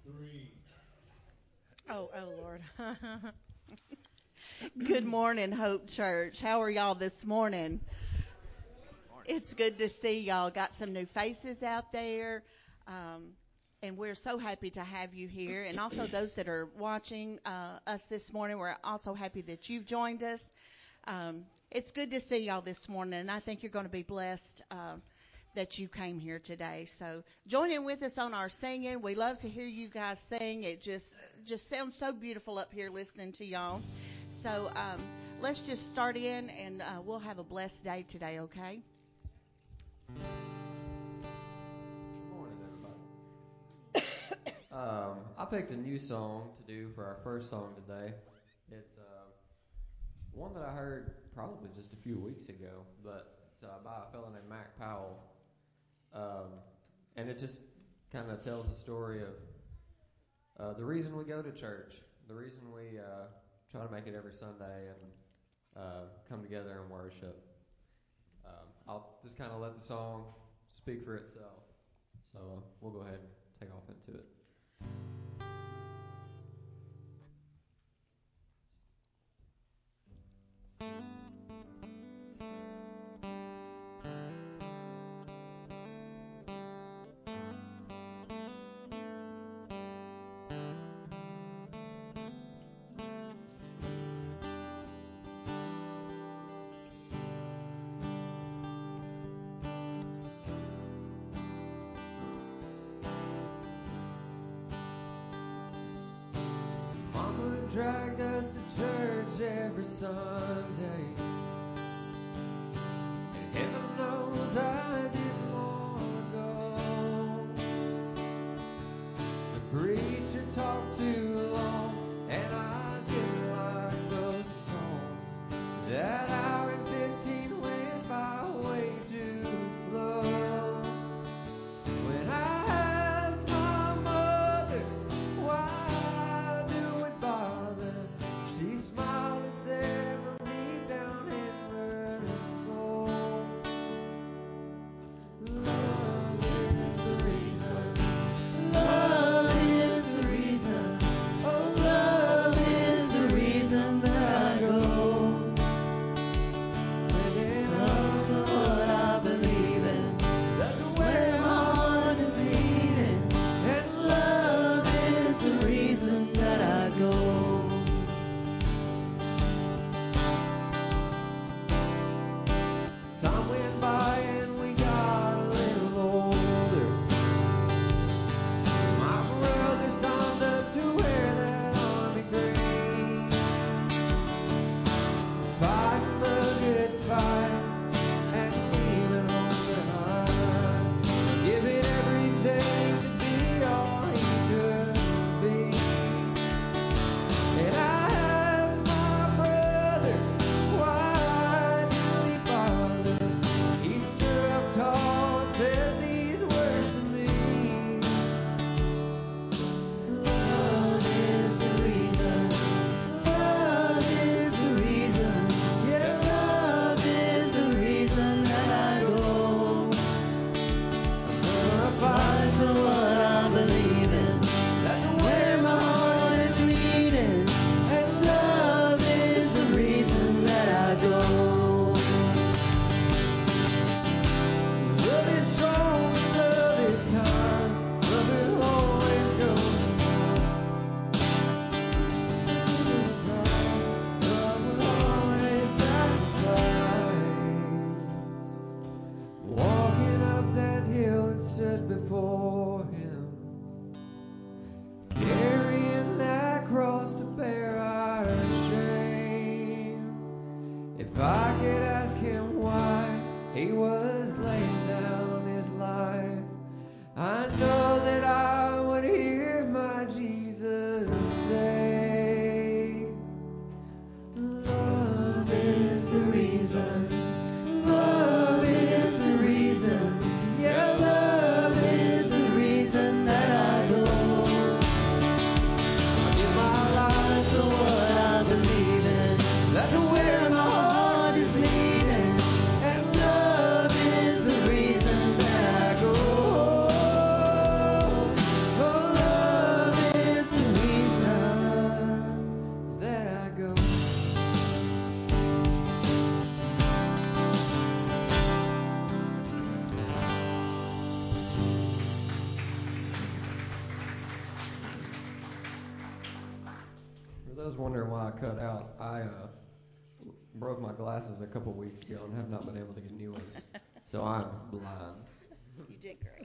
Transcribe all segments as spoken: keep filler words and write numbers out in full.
Three. Oh, oh, Lord. Good morning, Hope Church. How are y'all this morning? It's good to see y'all. Got some new faces out there. Um, and we're so happy to have you here. And also those that are watching uh, us this morning, we're also happy that you've joined us. Um, it's good to see y'all this morning, and I think you're going to be blessed uh, that you came here today. So join in with us on our singing. We love to hear you guys sing. It just just sounds so beautiful up here listening to y'all. So um, let's just start in, and uh, we'll have a blessed day today, okay? Good morning, everybody. um, I picked a new song to do for our first song today. It's uh, one that I heard probably just a few weeks ago, but it's uh, by a fellow named Mac Powell. Um, and it just kind of tells the story of uh, the reason we go to church, the reason we uh, try to make it every Sunday and uh, come together and worship. Um, I'll just kind of let the song speak for itself. So uh, we'll go ahead and take off into it. Mama dragged us to church every Sunday, and heaven knows I didn't want to go. The preacher talked too long, and I didn't like those songs. That hour and fifteen went by way too slow. When I asked my mother why do it bother, she smiled and said from deep down in her soul, love is the reason, love is the reason, oh love is the reason that I go. Saying love's what I believe in, that's where my heart is leading, and love is the reason that I go. Time went by and we got a little older. My brother signed up to wear that army green, fighting the good fight and leaving home behind, giving everything to be all he could be. And I asked my brother, why do we bother? He stood up tall and said these words to me, love is the reason, love is the reason, yeah, love is the reason that I go. I'm gonna fight for what I believe in, that's where my heart is leading, and love is the reason that I go. Love is strong, love is kind, love will always go to love will always sacrifice. Walking up that hill and stood before him, carrying that cross to bear our shame. If I could ask him why he was laying down his life, I know that I would hear my Jesus say, love is the reason, love is the reason, yeah, love is the reason that I go. I give my life to what I believe in, that's where my heart is leading, and love those wondering why I cut out, I uh, broke my glasses a couple weeks ago and have not been able to get new ones. So I'm blind. You did great.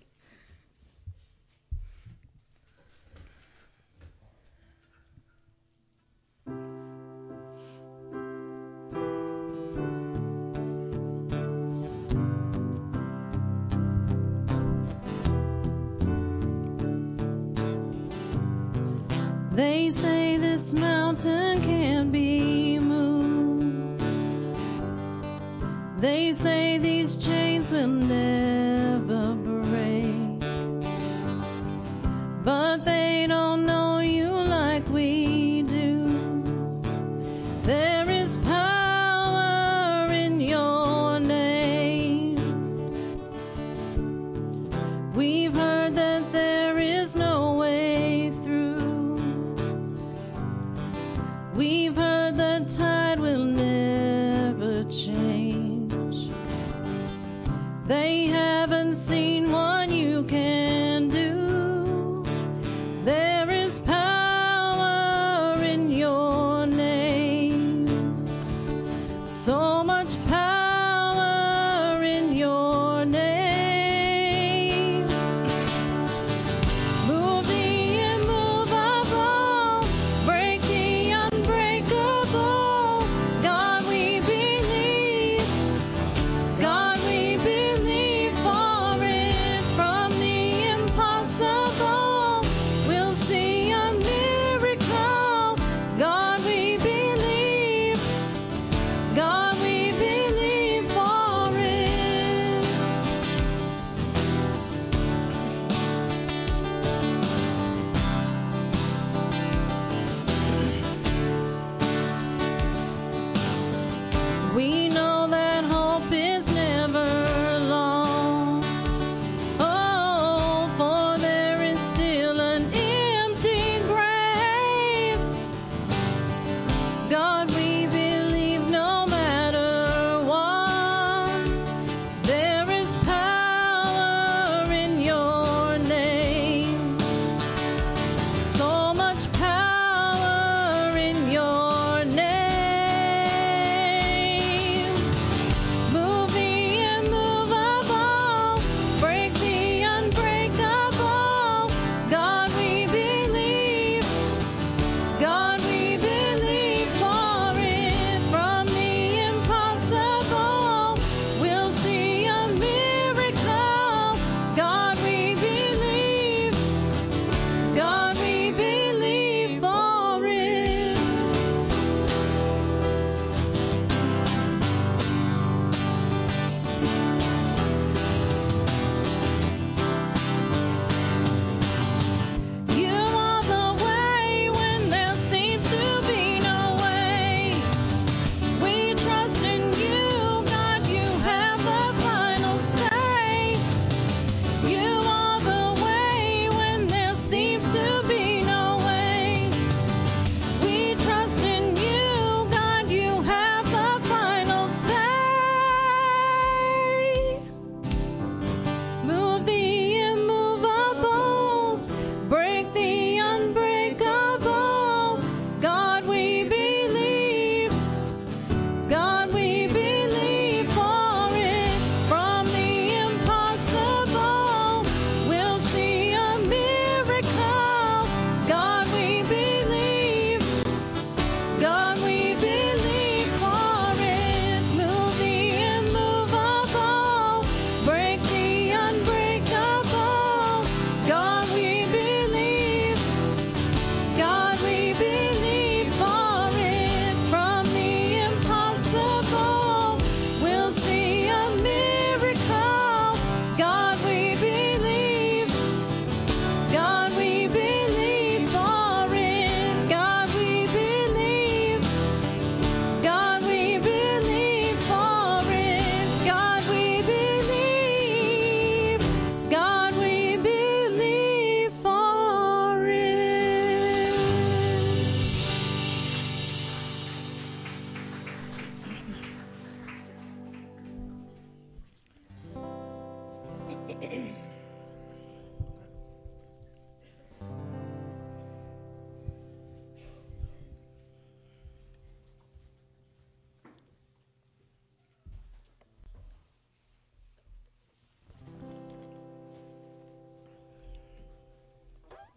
They say this mountain can't be moved. They say these chains will never break. But they don't know you like we do. There is power in your name. We've heard that there is no way through. We've heard the tide will never change. They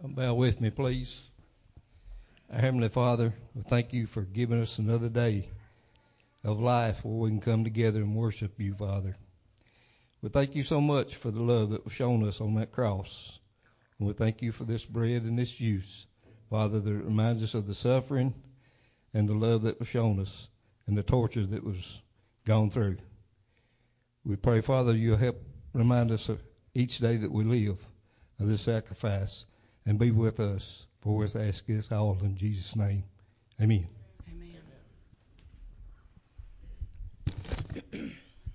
Bow with me, please. Our Heavenly Father, we thank you for giving us another day of life where we can come together and worship you, Father. We thank you so much for the love that was shown us on that cross. And we thank you for this bread and this juice, Father, that reminds us of the suffering and the love that was shown us and the torture that was gone through. We pray, Father, you'll help remind us of each day that we live of this sacrifice and be with us. For us ask this all in Jesus' name. Amen. Amen.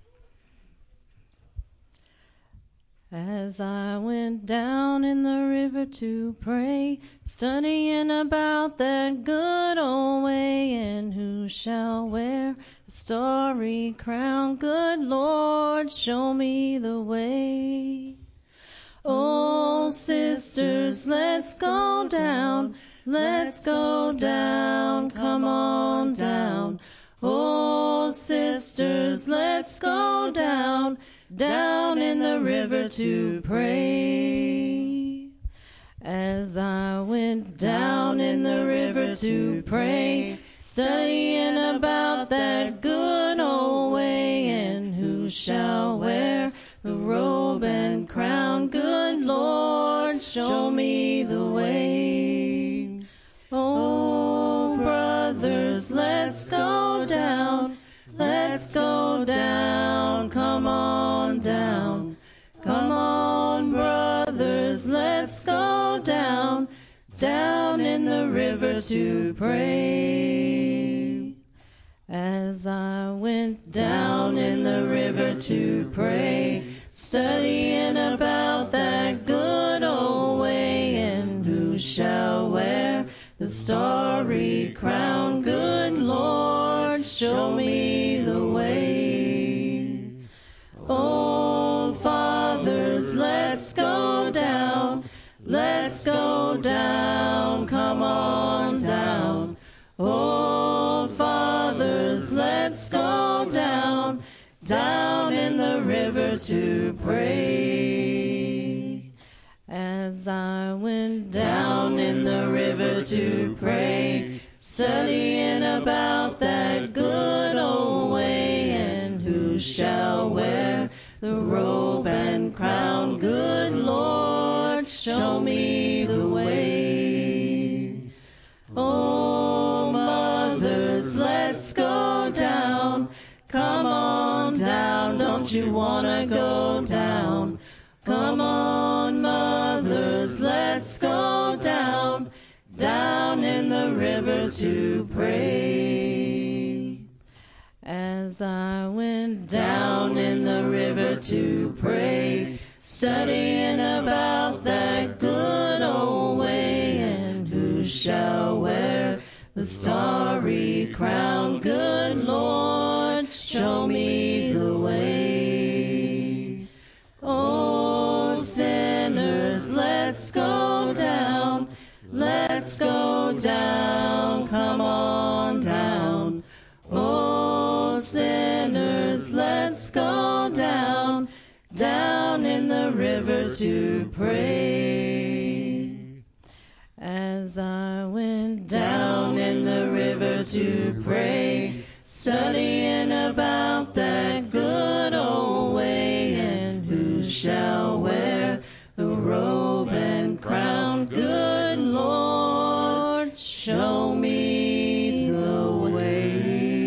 As I went down in the river to pray, studying about that good old way, and who shall wear a starry crown? Good Lord, show me the way. Oh, sisters, let's go down, let's go down, come on down. Oh, sisters, let's go down, down in the river to pray. As I went down in the river to pray, studying about that good old way, and who shall wear the robe and crown? Good Lord, show me the way. Oh, brothers, let's go down, let's go down, come on down. Come on, brothers, let's go down, down in the river to pray. As I went down in the river to pray, studying about that good old way, and who shall wear the starry crown? Good Lord, show me the way. Oh, fathers, let's go down, let's go down, come on down. Oh, fathers, let's go down, down in the river to pray. As I went down in the river to pray, studying about that good old way, and who shall wear the robe and crown? Good Lord, show me the way. Oh, mothers, let's go down, come on down, don't you wanna go down? Come on, mothers, let's go down, down in the river to pray. As I went down in the river to pray, studying about that good old way, and who shall wear the starry crown? Good Lord, show me the way. Oh, sinners, let's go down, let's go down, come on down. Oh, sinners, let's go down, down in the river to pray. As I went down in the river to pray, studying about that good old way, and who shall wear the robe and crown? Good Lord, show me the way.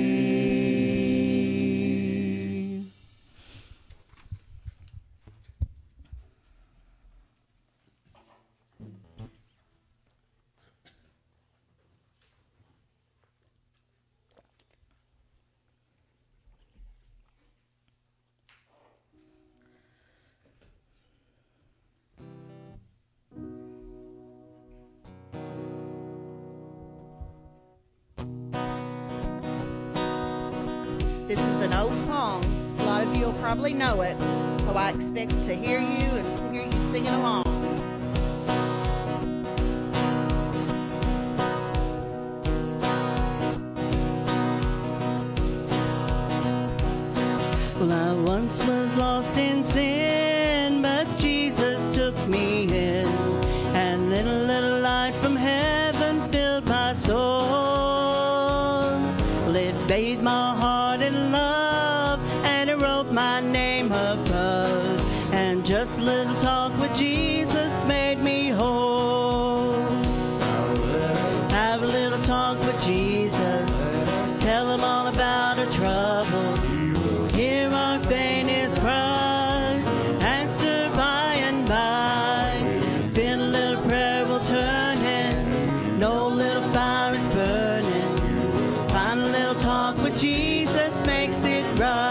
This is an old song. A lot of you will probably know it, so I expect to hear you and hear you singing along. Well, I once was lost in sin, but Jesus took me in, and little, little bathed my heart in love, and He wrote my name above. And just a little talk with Jesus made me whole. Have a little talk with Jesus. Tell Him all about our trouble. Hear our faintest cry. Answer by and by. Feel a little prayer will turn in. No little fire is burning. Find a little talk with Jesus makes it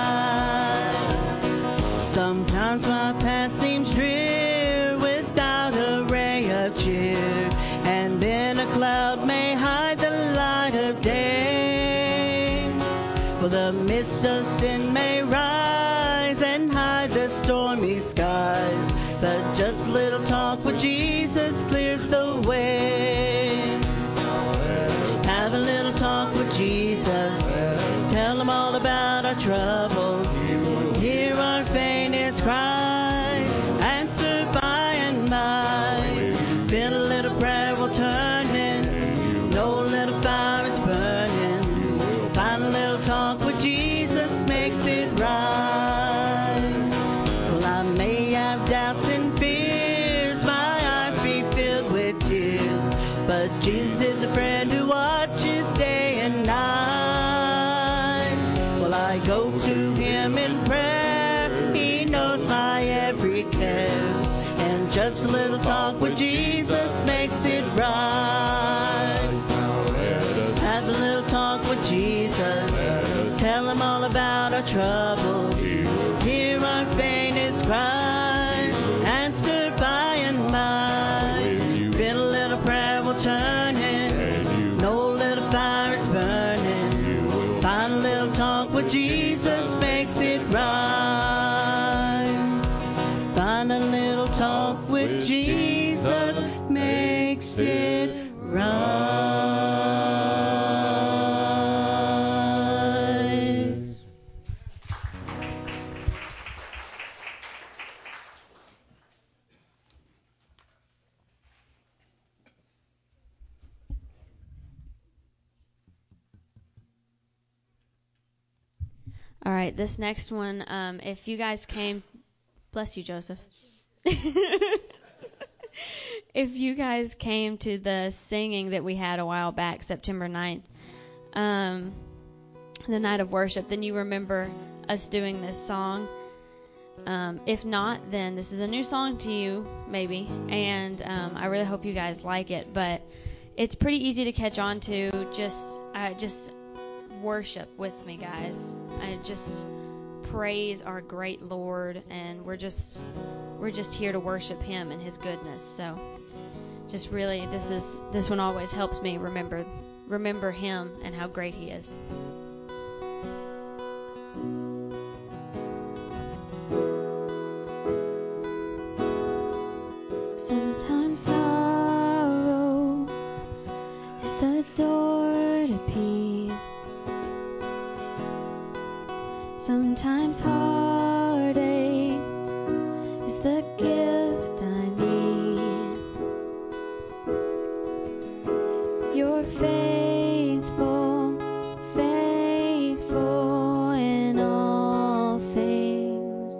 right. Sometimes my past seems drear without a ray of cheer. And then a cloud may hide the light of day. For the mist of sin may rise and hide the stormy skies. But just a little talk with Jesus clears the way. Have a little talk with Jesus. Tell Him all about our troubles. Hear our faintest cry. Answer by and by. Feel a little prayer will turn in. No little fire is burning. Find a little talk with Jesus makes it right. Well, I may have doubts and fears. My eyes be filled with tears. But Jesus is a friend who watches day and night. Well, I go to Him in prayer. He knows my every care. And just a little talk with Jesus makes it right. Have a little talk with Jesus. Tell Him all about our troubles. Hear our faintest cry. Answer by and by. Feel a little prayer will turn in. No little fire is burning. Find a little talk with Jesus makes it right. Find a little talk with Jesus makes it right. All right, this next one, um, if you guys came, bless you, Joseph. If you guys came to the singing that we had a while back, September ninth, um, the night of worship, then you remember us doing this song. Um, if not, then this is a new song to you, maybe, and um, I really hope you guys like it. But it's pretty easy to catch on to. Just, uh, just worship with me, guys. I just praise our great Lord, and we're just, we're just here to worship Him and His goodness. So, just really, this is this one always helps me remember, remember Him and how great He is. Sometimes sorrow is the door to peace. Sometimes heartache is the gift I need. You're faithful, faithful in all things.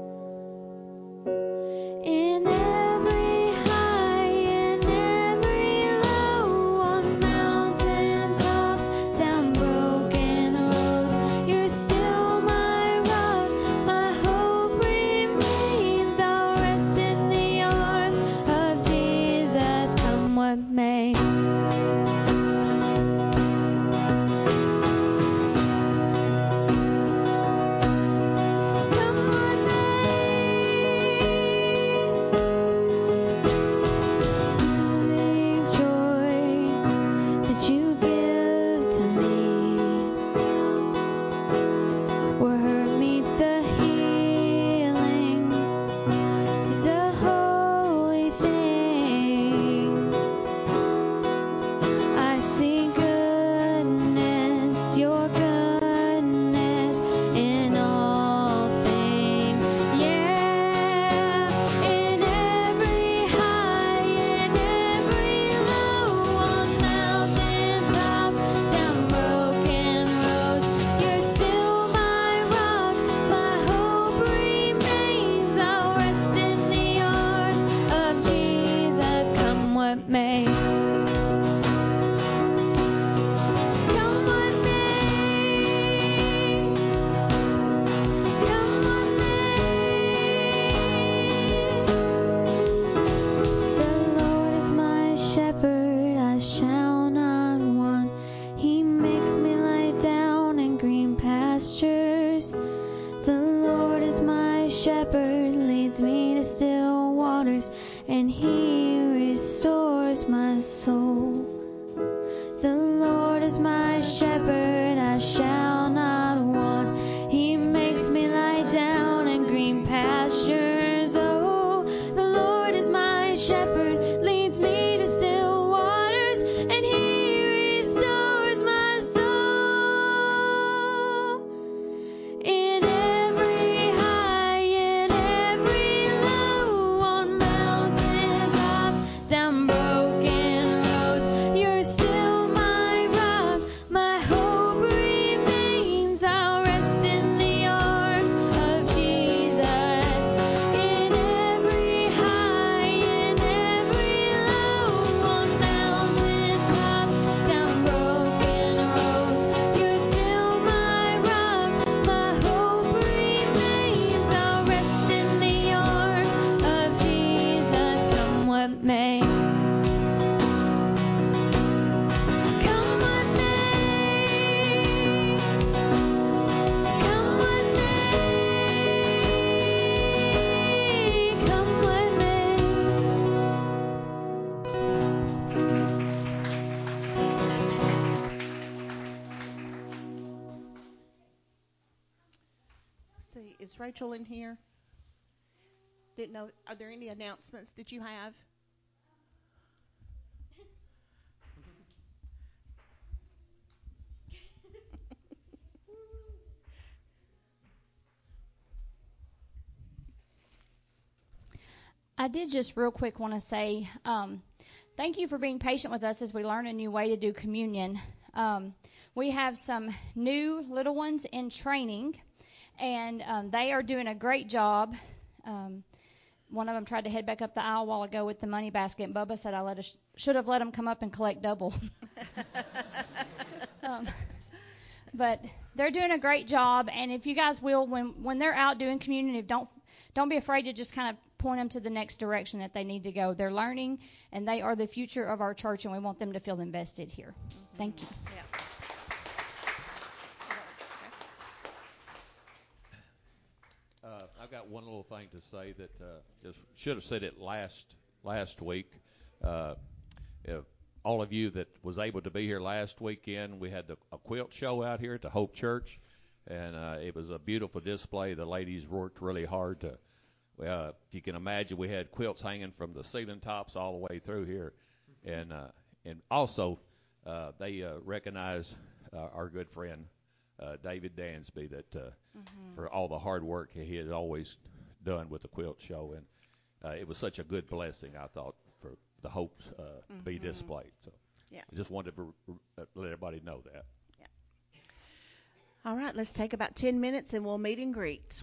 In every high, in every low, on mountain tops, down broken roads, you're still my rock, my hope remains. I'll rest in the arms of Jesus, come what may. Is Rachel in here? Didn't know. Are there any announcements that you have? I did just real quick want to say um, thank you for being patient with us as we learn a new way to do communion. Um, we have some new little ones in training, and um, they are doing a great job. Um, one of them tried to head back up the aisle a while ago with the money basket, and Bubba said I let us, should have let them come up and collect double. um, but they're doing a great job, and if you guys will, when when they're out doing communion, if don't don't be afraid to just kind of point them to the next direction that they need to go. They're learning, and they are the future of our church, and we want them to feel invested here. Mm-hmm. Thank you. Yeah. Uh, I've got one little thing to say that uh, just should have said it last last week. Uh, if all of you that was able to be here last weekend, we had the, a quilt show out here at the Hope Church, and uh, it was a beautiful display. The ladies worked really hard to. Uh, if you can imagine, we had quilts hanging from the ceiling tops all the way through here, and uh, and also uh, they uh, recognize uh, our good friend uh, David Dansby that uh, mm-hmm. for all the hard work he has always done with the quilt show, and uh, it was such a good blessing, I thought, for the Hope uh, mm-hmm. be displayed. So yeah. I just wanted to r- let everybody know that. Yeah. All right, let's take about ten minutes and we'll meet and greet.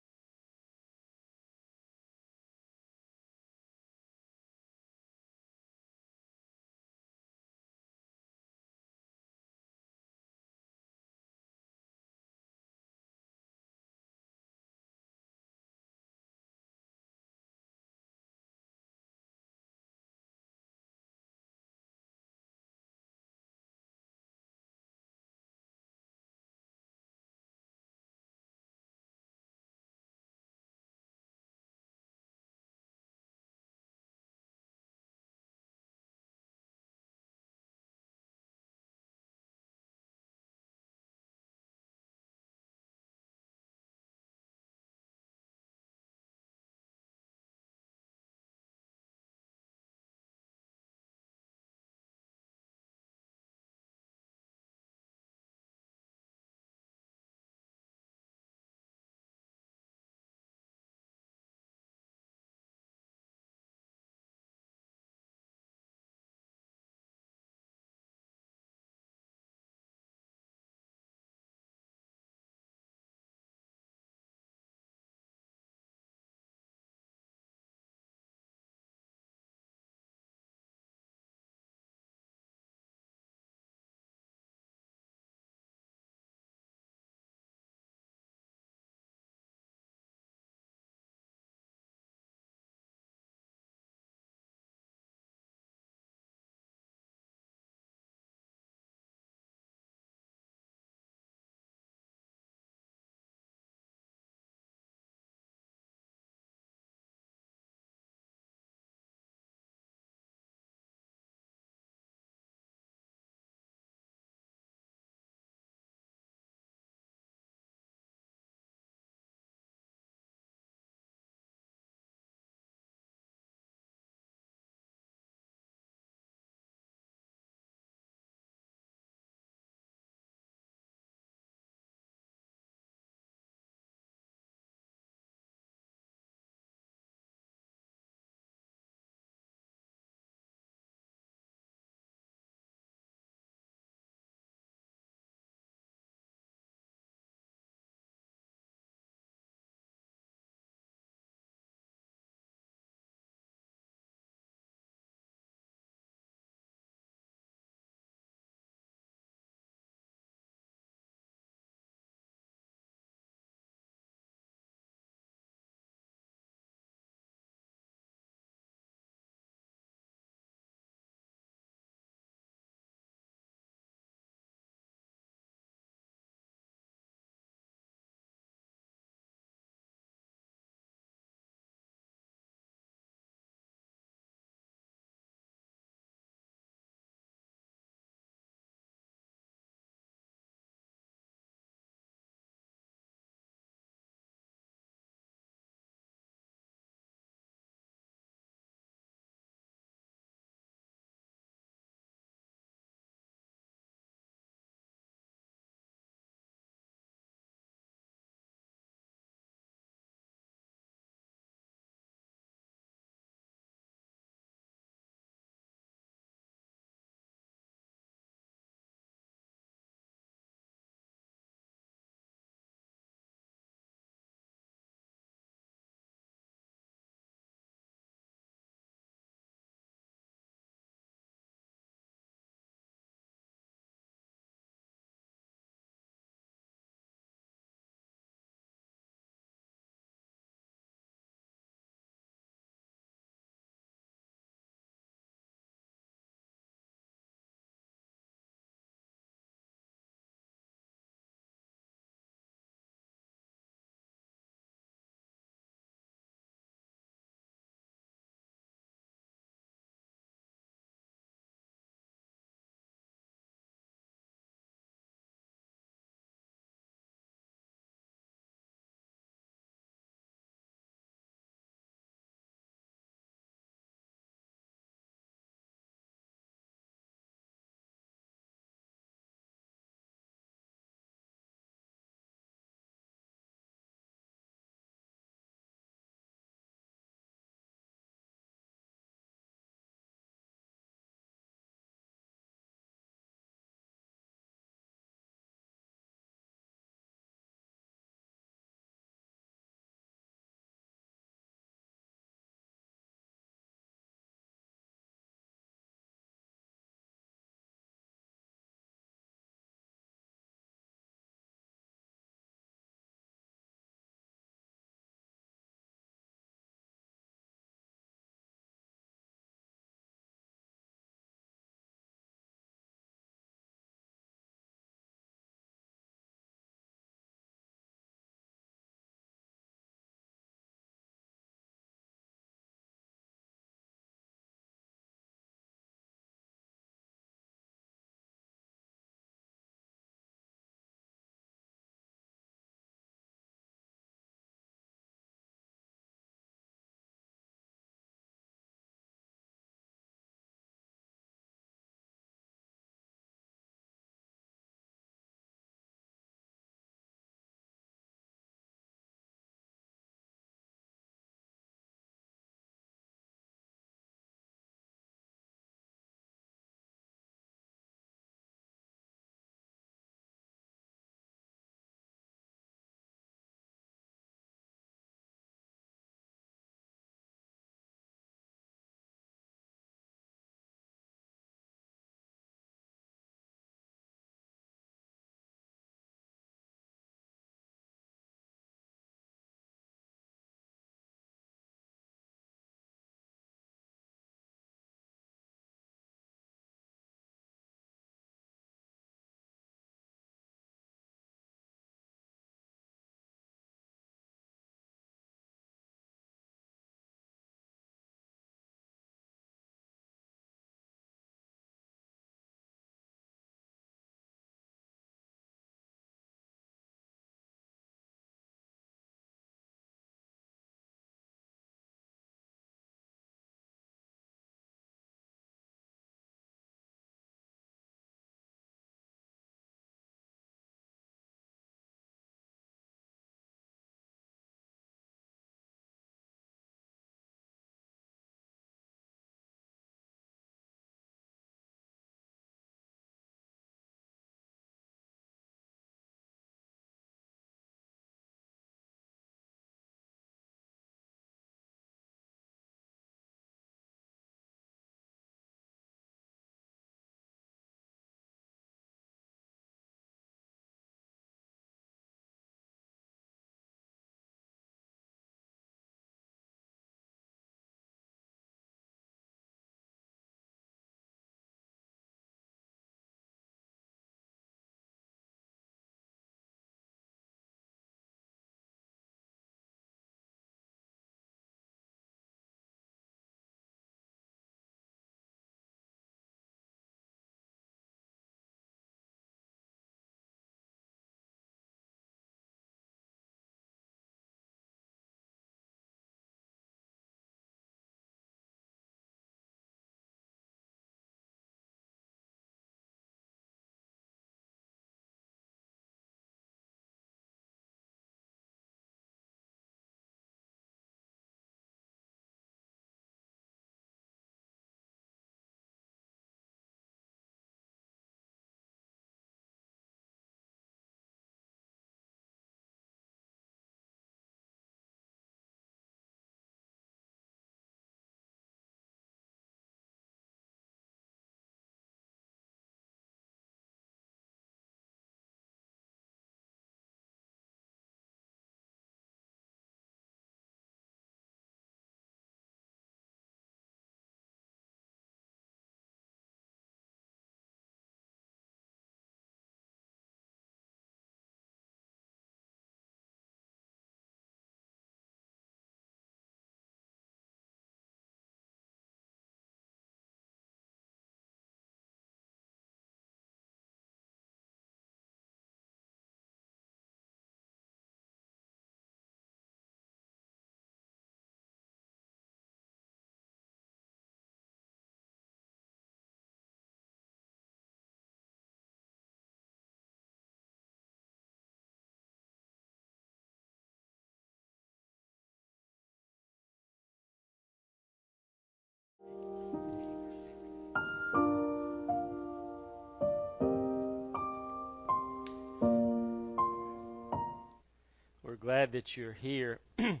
glad that you're here. And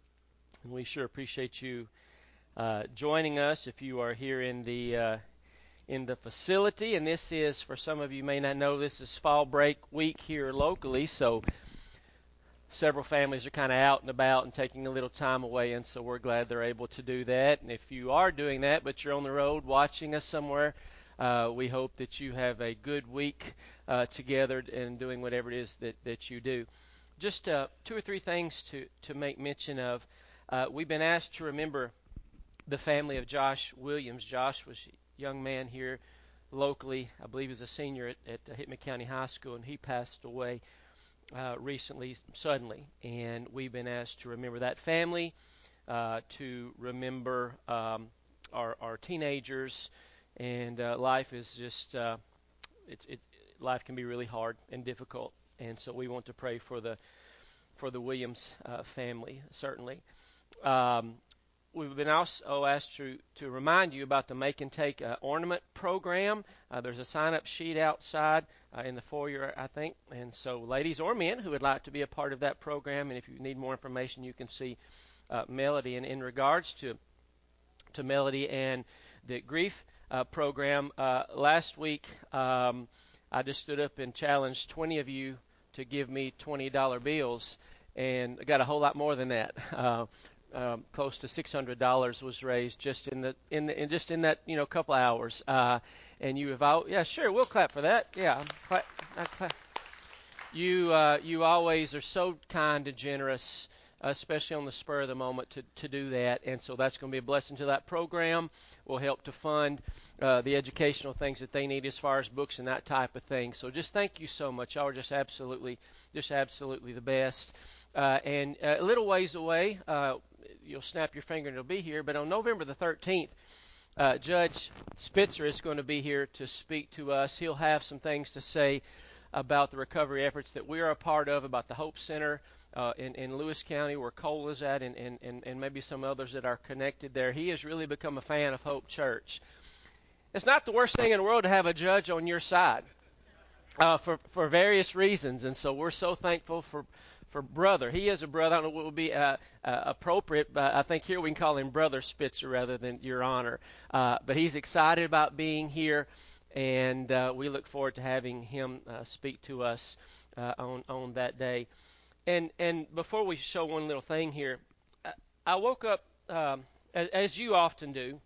we sure appreciate you uh, joining us if you are here in the uh, in the facility. And this is, for some of you may not know, this is fall break week here locally, so several families are kind of out and about and taking a little time away, and so we're glad they're able to do that. And if you are doing that, but you're on the road watching us somewhere, uh, we hope that you have a good week uh, together and doing whatever it is that, that you do. Just uh, two or three things to, to make mention of. Uh, we've been asked to remember the family of Josh Williams. Josh was a young man here locally. I believe he's a senior at, at Hickman County High School, and he passed away uh, recently, suddenly. And we've been asked to remember that family, uh, to remember um, our, our teenagers. And uh, life is just, uh, it, it, life can be really hard and difficult. And so we want to pray for the for the Williams uh, family, certainly. Um, we've been also asked to, to remind you about the Make and Take uh, Ornament program. Uh, there's a sign-up sheet outside uh, in the foyer, I think. And so ladies or men who would like to be a part of that program, and if you need more information, you can see uh, Melody. And in regards to, to Melody and the grief uh, program, uh, last week um, I just stood up and challenged twenty of you to give me twenty dollar bills, and I got a whole lot more than that. Uh, um, close to six hundred dollars was raised just in the in the in just in that you know couple hours. Uh, and you have all, yeah, sure, we'll clap for that. Yeah, clap, clap. You uh, you always are so kind and generous, especially on the spur of the moment, to, to do that. And so that's going to be a blessing to that program. Will help to fund uh, the educational things that they need as far as books and that type of thing. So just thank you so much. Y'all are just absolutely, just absolutely the best. Uh, and uh, a little ways away, uh, you'll snap your finger and it'll be here. But on November the thirteenth, uh, Judge Spitzer is going to be here to speak to us. He'll have some things to say about the recovery efforts that we are a part of, about the Hope Center Uh, in, in Lewis County, where Cole is at, and, and, and, and maybe some others that are connected there. He has really become a fan of Hope Church. It's not the worst thing in the world to have a judge on your side uh, for, for various reasons, and so we're so thankful for, for Brother. He is a brother. I don't know what would be uh, uh, appropriate, but I think here we can call him Brother Spitzer rather than Your Honor. Uh, but he's excited about being here, and uh, we look forward to having him uh, speak to us uh, on, on that day. And and before we show one little thing here, I woke up, um, as, as you often do,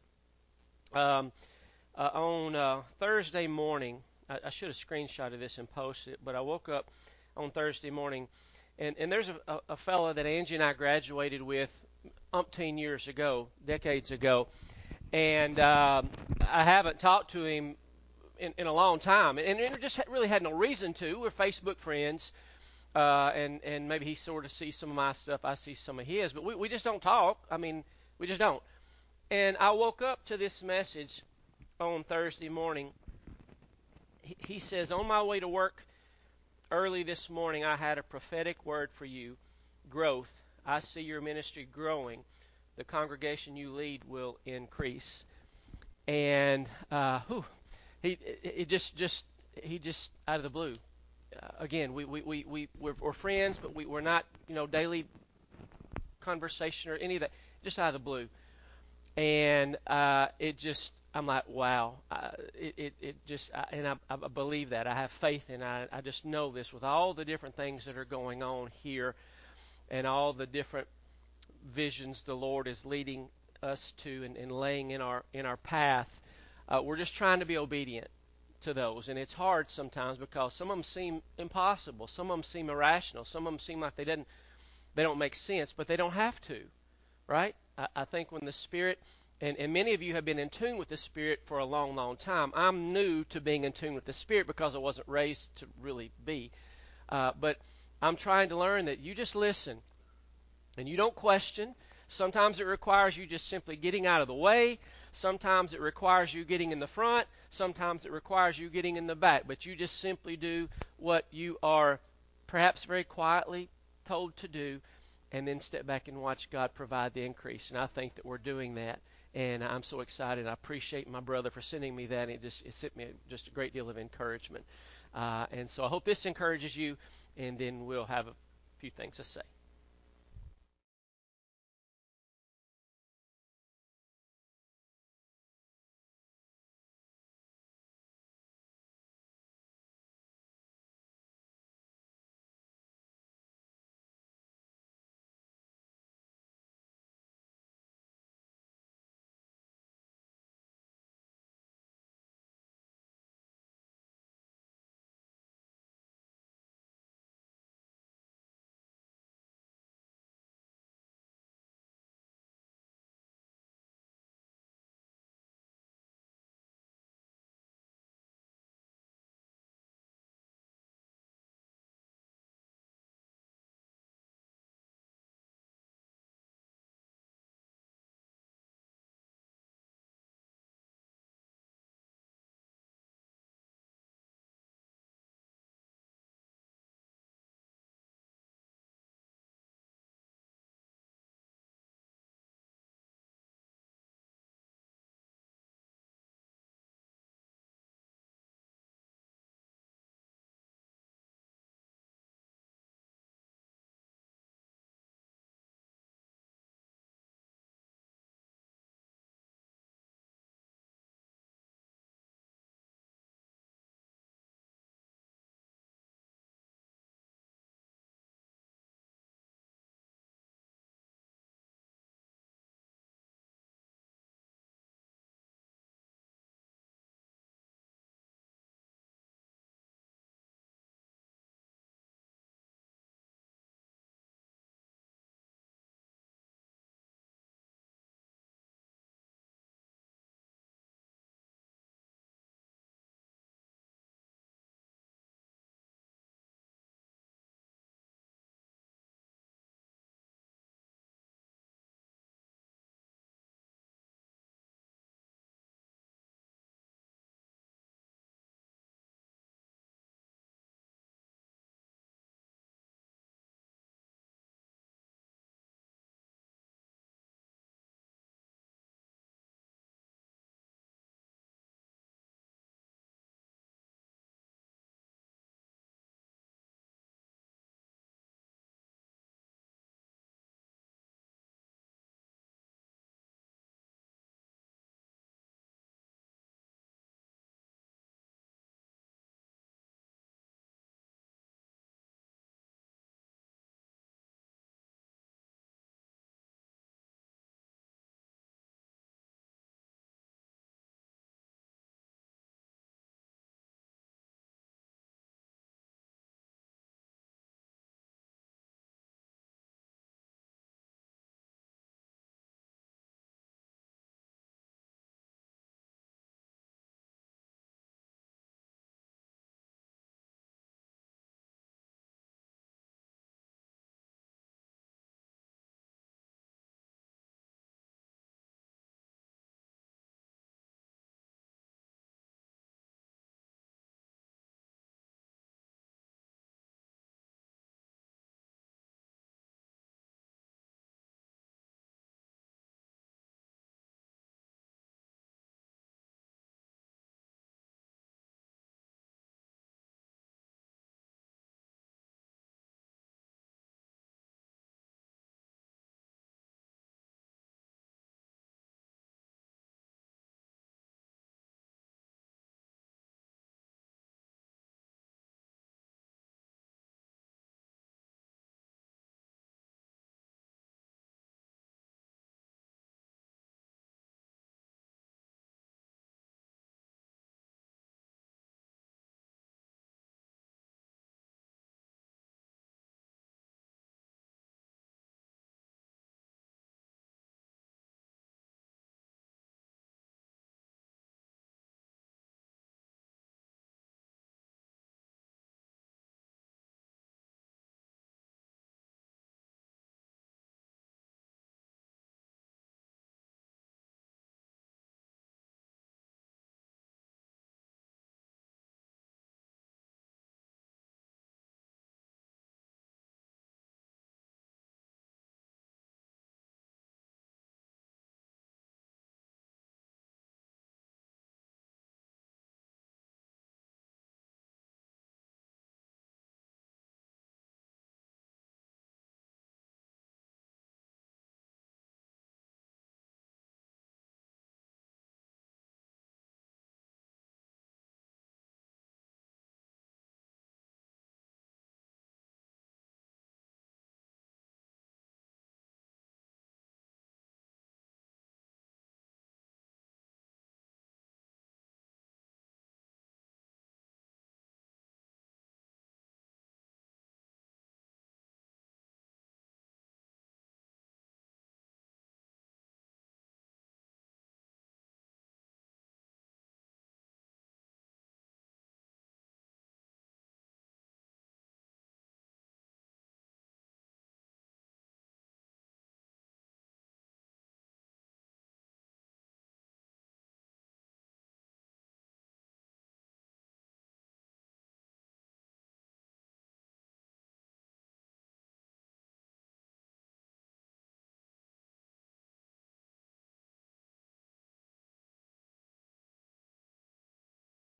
um, uh, on uh, Thursday morning. I, I should have screenshotted this and posted it, but I woke up on Thursday morning, and, and there's a, a, a fella that Angie and I graduated with umpteen years ago, decades ago, and um, I haven't talked to him in, in a long time, and, and just really had no reason to. We're Facebook friends. Uh, and, and maybe he sort of sees some of my stuff, I see some of his, but we, we just don't talk. I mean, we just don't. And I woke up to this message on Thursday morning. He, he says, on my way to work early this morning, I had a prophetic word for you, growth. I see your ministry growing. The congregation you lead will increase. And uh, whew, he, he just, just, he just out of the blue. Uh, again, we, we, we, we, we're, we're friends, but we, we're not, you know, daily conversation or any of that, just out of the blue. And uh, it just, I'm like, wow. Uh, it, it, it just, I, and I, I believe that. I have faith in it. I, I just know this with all the different things that are going on here and all the different visions the Lord is leading us to and, and laying in our, in our path. Uh, we're just trying to be obedient to those, and it's hard sometimes because some of them seem impossible, some of them seem irrational, some of them seem like they didn't, they don't make sense, but they don't have to, right? I, I think when the Spirit, and, and many of you have been in tune with the Spirit for a long, long time. I'm new to being in tune with the Spirit because I wasn't raised to really be, uh, but I'm trying to learn that you just listen, and you don't question. Sometimes it requires you just simply getting out of the way. Sometimes it requires you getting in the front. Sometimes it requires you getting in the back. But you just simply do what you are perhaps very quietly told to do, and then step back and watch God provide the increase. And I think that we're doing that. And I'm so excited. I appreciate my brother for sending me that. And it just it sent me just a great deal of encouragement. Uh, and so I hope this encourages you, and then we'll have a few things to say.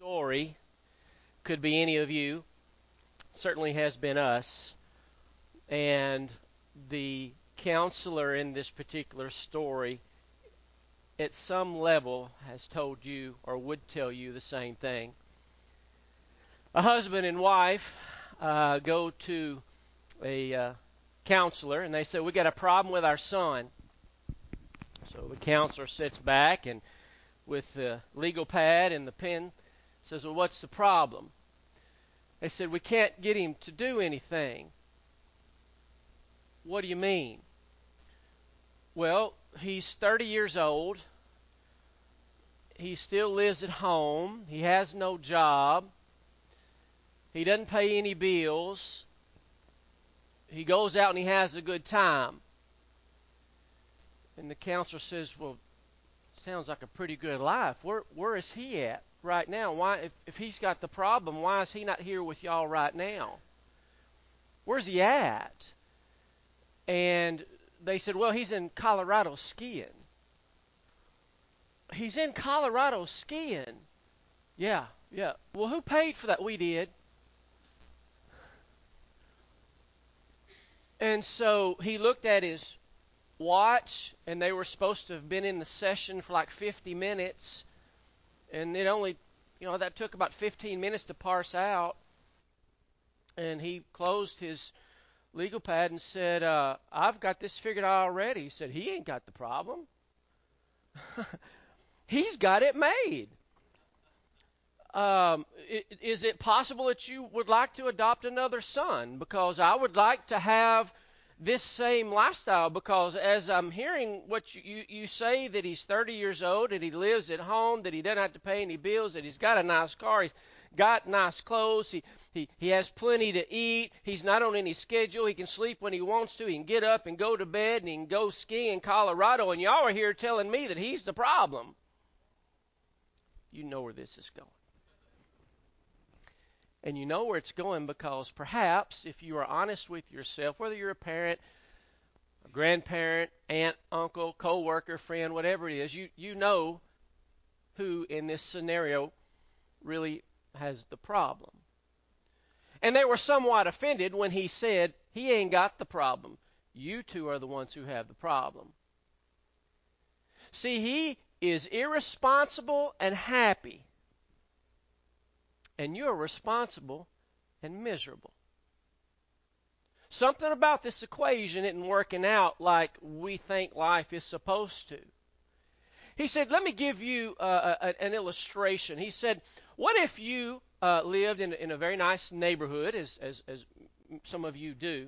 story could be any of you. Certainly has been us. And the counselor in this particular story, at some level, has told you or would tell you the same thing. A husband and wife uh, go to a uh, counselor, and they say, we got a problem with our son. So the counselor sits back and with the legal pad and the pen says, well, what's the problem? They said, we can't get him to do anything. What do you mean? Well, he's thirty years old. He still lives at home. He has no job. He doesn't pay any bills. He goes out and he has a good time. And the counselor says, well, sounds like a pretty good life. Where where is he at right now? Why, if, if he's got the problem, why is he not here with y'all right now? Where's he at? And they said, well, he's in Colorado skiing. He's in Colorado skiing. Yeah, yeah. Well, who paid for that? We did. And so he looked at his watch, and they were supposed to have been in the session for like fifty minutes, and it only, you know, that took about fifteen minutes to parse out. And he closed his legal pad and said, uh, I've got this figured out already. He said, he ain't got the problem. He's got it made. Um, is it possible that you would like to adopt another son? Because I would like to have this same lifestyle, because as I'm hearing what you, you, you say, that he's thirty years old, that he lives at home, that he doesn't have to pay any bills, that he's got a nice car, he's got nice clothes, he, he, he has plenty to eat, he's not on any schedule, he can sleep when he wants to, he can get up and go to bed, and he can go skiing in Colorado, and y'all are here telling me that he's the problem. You know where this is going. And you know where it's going because perhaps if you are honest with yourself, whether you're a parent, a grandparent, aunt, uncle, co-worker, friend, whatever it is, you, you know who in this scenario really has the problem. And they were somewhat offended when he said, he ain't got the problem. You two are the ones who have the problem. See, he is irresponsible and happy. And you're responsible and miserable. Something about this equation isn't working out like we think life is supposed to. He said, let me give you uh, a, an illustration. He said, what if you uh, lived in, in a very nice neighborhood, as, as, as some of you do,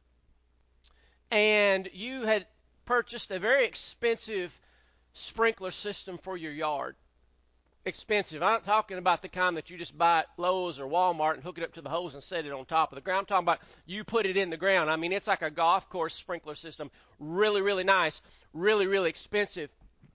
and you had purchased a very expensive sprinkler system for your yard? Expensive. I'm not talking about the kind that you just buy at Lowe's or Walmart and hook it up to the hose and set it on top of the ground. I'm talking about you put it in the ground. I mean, it's like a golf course sprinkler system. Really, really nice. Really, really expensive.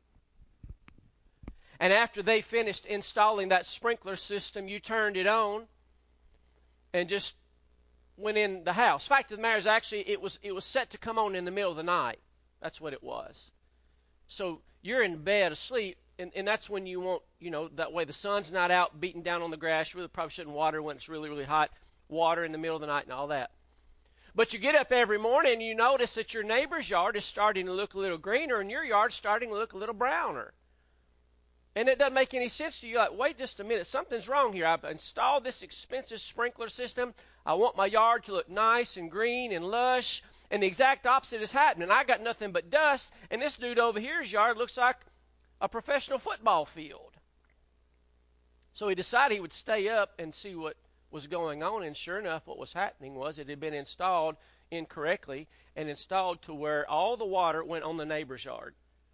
And after they finished installing that sprinkler system, you turned it on and just went in the house. Fact of the matter is, actually, it was it was set to come on in the middle of the night. That's what it was. So you're in bed asleep. And, and that's when you want, you know, that way the sun's not out beating down on the grass. You really probably shouldn't water when it's really, really hot. Water in the middle of the night and all that. But you get up every morning and you notice that your neighbor's yard is starting to look a little greener and your yard's starting to look a little browner. And it doesn't make any sense to you. Like, wait just a minute. Something's wrong here. I've installed this expensive sprinkler system. I want my yard to look nice and green and lush. And the exact opposite is happening. I got nothing but dust. And this dude over here's yard looks like a professional football field. So he decided he would stay up and see what was going on, and sure enough, what was happening was it had been installed incorrectly and installed to where all the water went on the neighbor's yard.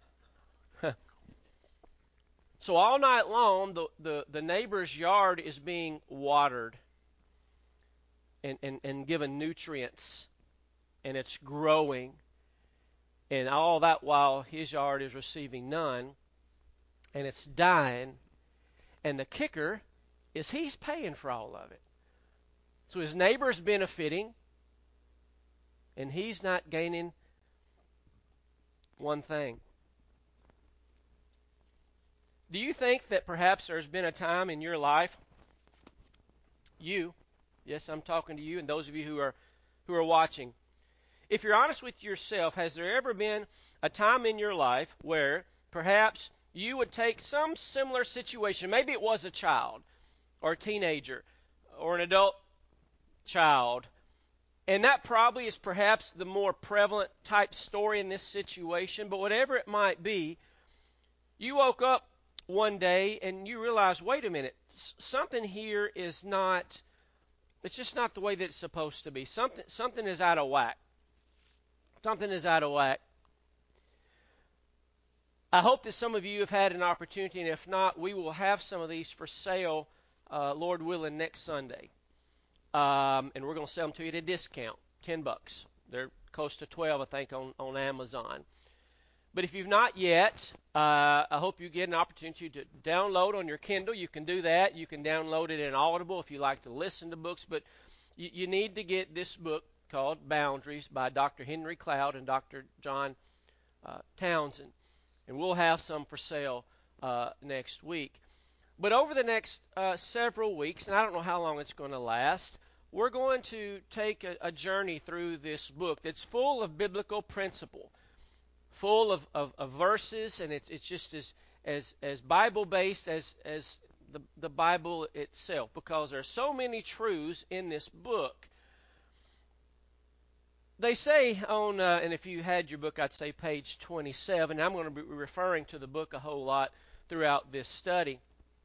So all night long, the, the, the neighbor's yard is being watered and, and, and given nutrients, and it's growing, and all that while his yard is receiving none. And it's dying, and the kicker is he's paying for all of it. So his neighbor's benefiting, and he's not gaining one thing. Do you think that perhaps there's been a time in your life, you, yes, I'm talking to you and those of you who are who are watching, if you're honest with yourself, has there ever been a time in your life where perhaps you would take some similar situation, maybe it was a child or a teenager or an adult child, and that probably is perhaps the more prevalent type story in this situation, but whatever it might be, you woke up one day and you realize, wait a minute, something here is not, it's just not the way that it's supposed to be. Something, something is out of whack. Something is out of whack. I hope that some of you have had an opportunity, and if not, we will have some of these for sale, uh, Lord willing, next Sunday. Um, and we're going to sell them to you at a discount, ten bucks. They're close to twelve, I think, on, on Amazon. But if you've not yet, uh, I hope you get an opportunity to download on your Kindle. You can do that. You can download it in Audible if you like to listen to books. But you, you need to get this book called Boundaries by Doctor Henry Cloud and Doctor John uh, Townsend. And we'll have some for sale uh, next week. But over the next uh, several weeks, and I don't know how long it's going to last, we're going to take a, a journey through this book that's full of biblical principle, full of, of, of verses, and it's, it's just as as, as Bible-based as, as the, the Bible itself, because there are so many truths in this book. They say on, uh, and if you had your book, I'd say page twenty-seven. I'm going to be referring to the book a whole lot throughout this study.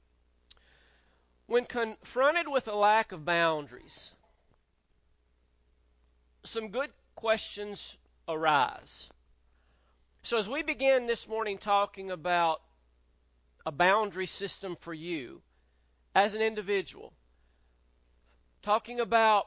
When confronted with a lack of boundaries, some good questions arise. So as we begin this morning talking about a boundary system for you as an individual, talking about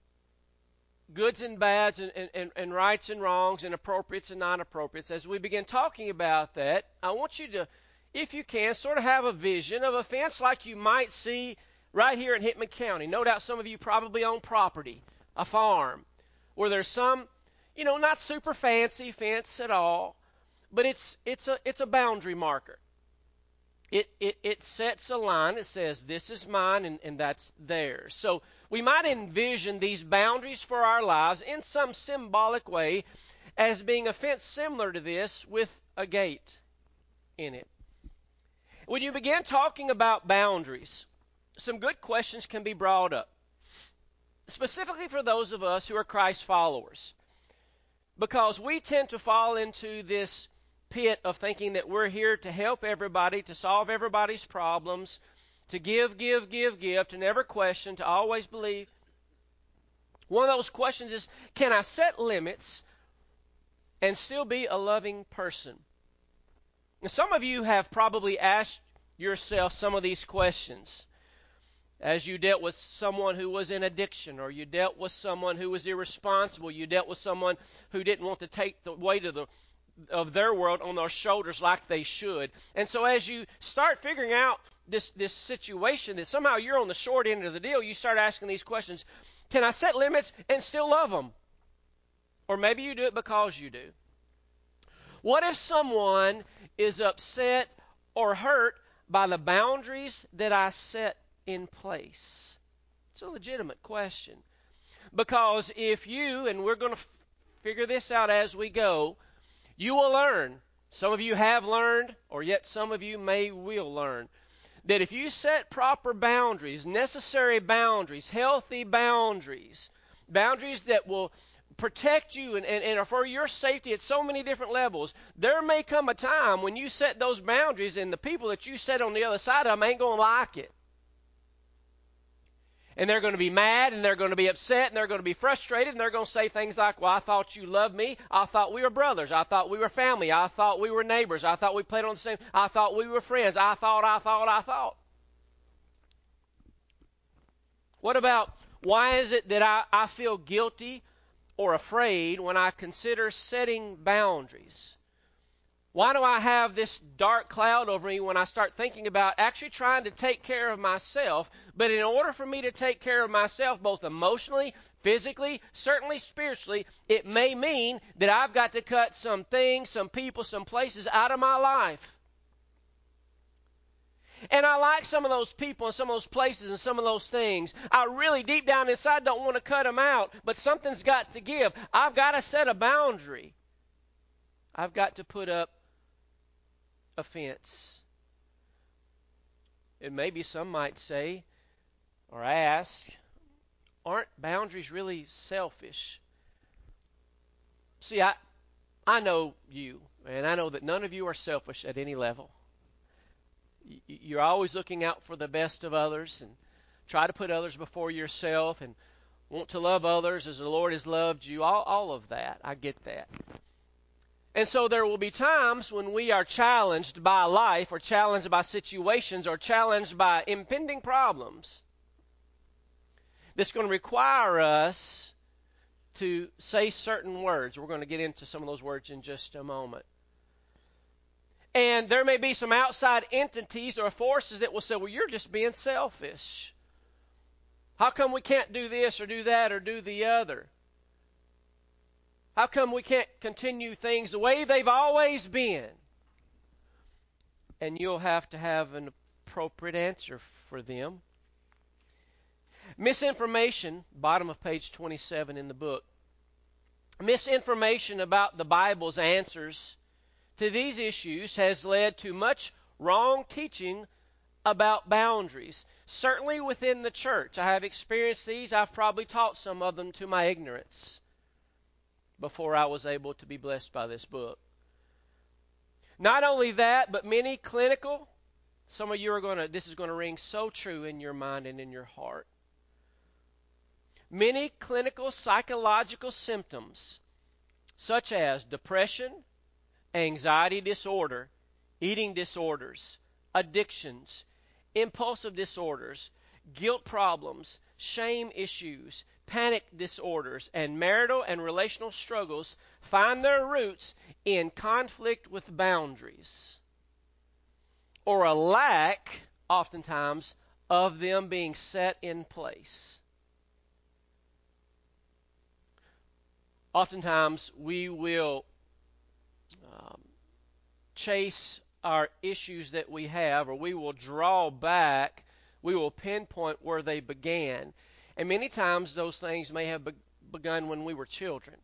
goods and bads and, and, and rights and wrongs and appropriates and non-appropriates, as we begin talking about that, I want you to, if you can, sort of have a vision of a fence like you might see right here in Hickman County. No doubt some of you probably own property, a farm, where there's some, you know, not super fancy fence at all, but it's it's a it's a boundary marker. It it it sets a line. It says this is mine and, and that's theirs. So we might envision these boundaries for our lives in some symbolic way as being a fence similar to this with a gate in it. When you begin talking about boundaries, some good questions can be brought up, specifically for those of us who are Christ followers, because we tend to fall into this pit of thinking that we're here to help everybody, to solve everybody's problems, to give, give, give, give, to never question, to always believe. One of those questions is, can I set limits and still be a loving person? Now, some of you have probably asked yourself some of these questions as you dealt with someone who was in addiction, or you dealt with someone who was irresponsible, you dealt with someone who didn't want to take the weight of the of their world on their shoulders like they should. And so as you start figuring out this this situation that somehow you're on the short end of the deal, you start asking these questions. Can I set limits and still love them? Or maybe you do it because you do. What if someone is upset or hurt by the boundaries that I set in place? It's a legitimate question. Because if you, and we're going to f- figure this out as we go, you will learn, some of you have learned, or yet some of you may will learn, that if you set proper boundaries, necessary boundaries, healthy boundaries, boundaries that will protect you and, and, and are for your safety at so many different levels, there may come a time when you set those boundaries and the people that you set on the other side of them ain't going to like it. And they're going to be mad, and they're going to be upset, and they're going to be frustrated, and they're going to say things like, well, I thought you loved me. I thought we were brothers. I thought we were family. I thought we were neighbors. I thought we played on the same. I thought we were friends. I thought, I thought, I thought. What about, why is it that I, I feel guilty or afraid when I consider setting boundaries? Why do I have this dark cloud over me when I start thinking about actually trying to take care of myself? But in order for me to take care of myself, both emotionally, physically, certainly spiritually, it may mean that I've got to cut some things, some people, some places out of my life. And I like some of those people and some of those places and some of those things. I really, deep down inside, don't want to cut them out, but something's got to give. I've got to set a boundary. I've got to put up a fence. And maybe some might say or ask, aren't boundaries really selfish? See, I, I know you, and I know that none of you are selfish at any level. You're always looking out for the best of others and try to put others before yourself and want to love others as the Lord has loved you. All, all of that. I get that. And so there will be times when we are challenged by life or challenged by situations or challenged by impending problems that's going to require us to say certain words. We're going to get into some of those words in just a moment. And there may be some outside entities or forces that will say, well, you're just being selfish. How come we can't do this or do that or do the other? How come we can't continue things the way they've always been? And you'll have to have an appropriate answer for them. Misinformation, bottom of page twenty-seven in the book. Misinformation about the Bible's answers to these issues has led to much wrong teaching about boundaries. Certainly within the church. I have experienced these. I've probably taught some of them to my ignorance before I was able to be blessed by this book. Not only that, but many clinical, some of you are going to, this is going to ring so true in your mind and in your heart. Many clinical psychological symptoms, such as depression, anxiety disorder, eating disorders, addictions, impulsive disorders, guilt problems, shame issues, panic disorders, and marital and relational struggles find their roots in conflict with boundaries or a lack, oftentimes, of them being set in place. Oftentimes, we will um, chase our issues that we have, or we will draw back, we will pinpoint where they began. And many times those things may have be- begun when we were children.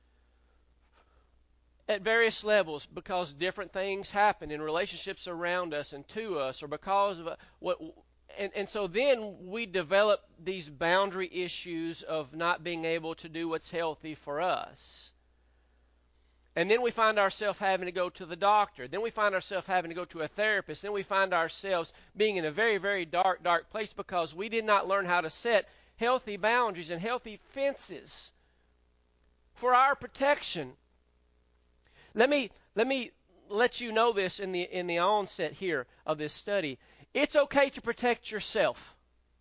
At various levels, because different things happen in relationships around us and to us, or because of a, what, and, and so then we develop these boundary issues of not being able to do what's healthy for us. And then we find ourselves having to go to the doctor. Then we find ourselves having to go to a therapist. Then we find ourselves being in a very, very dark, dark place because we did not learn how to set healthy boundaries and healthy fences for our protection. Let me let me let you know this in the in the onset here of this study. It's okay to protect yourself.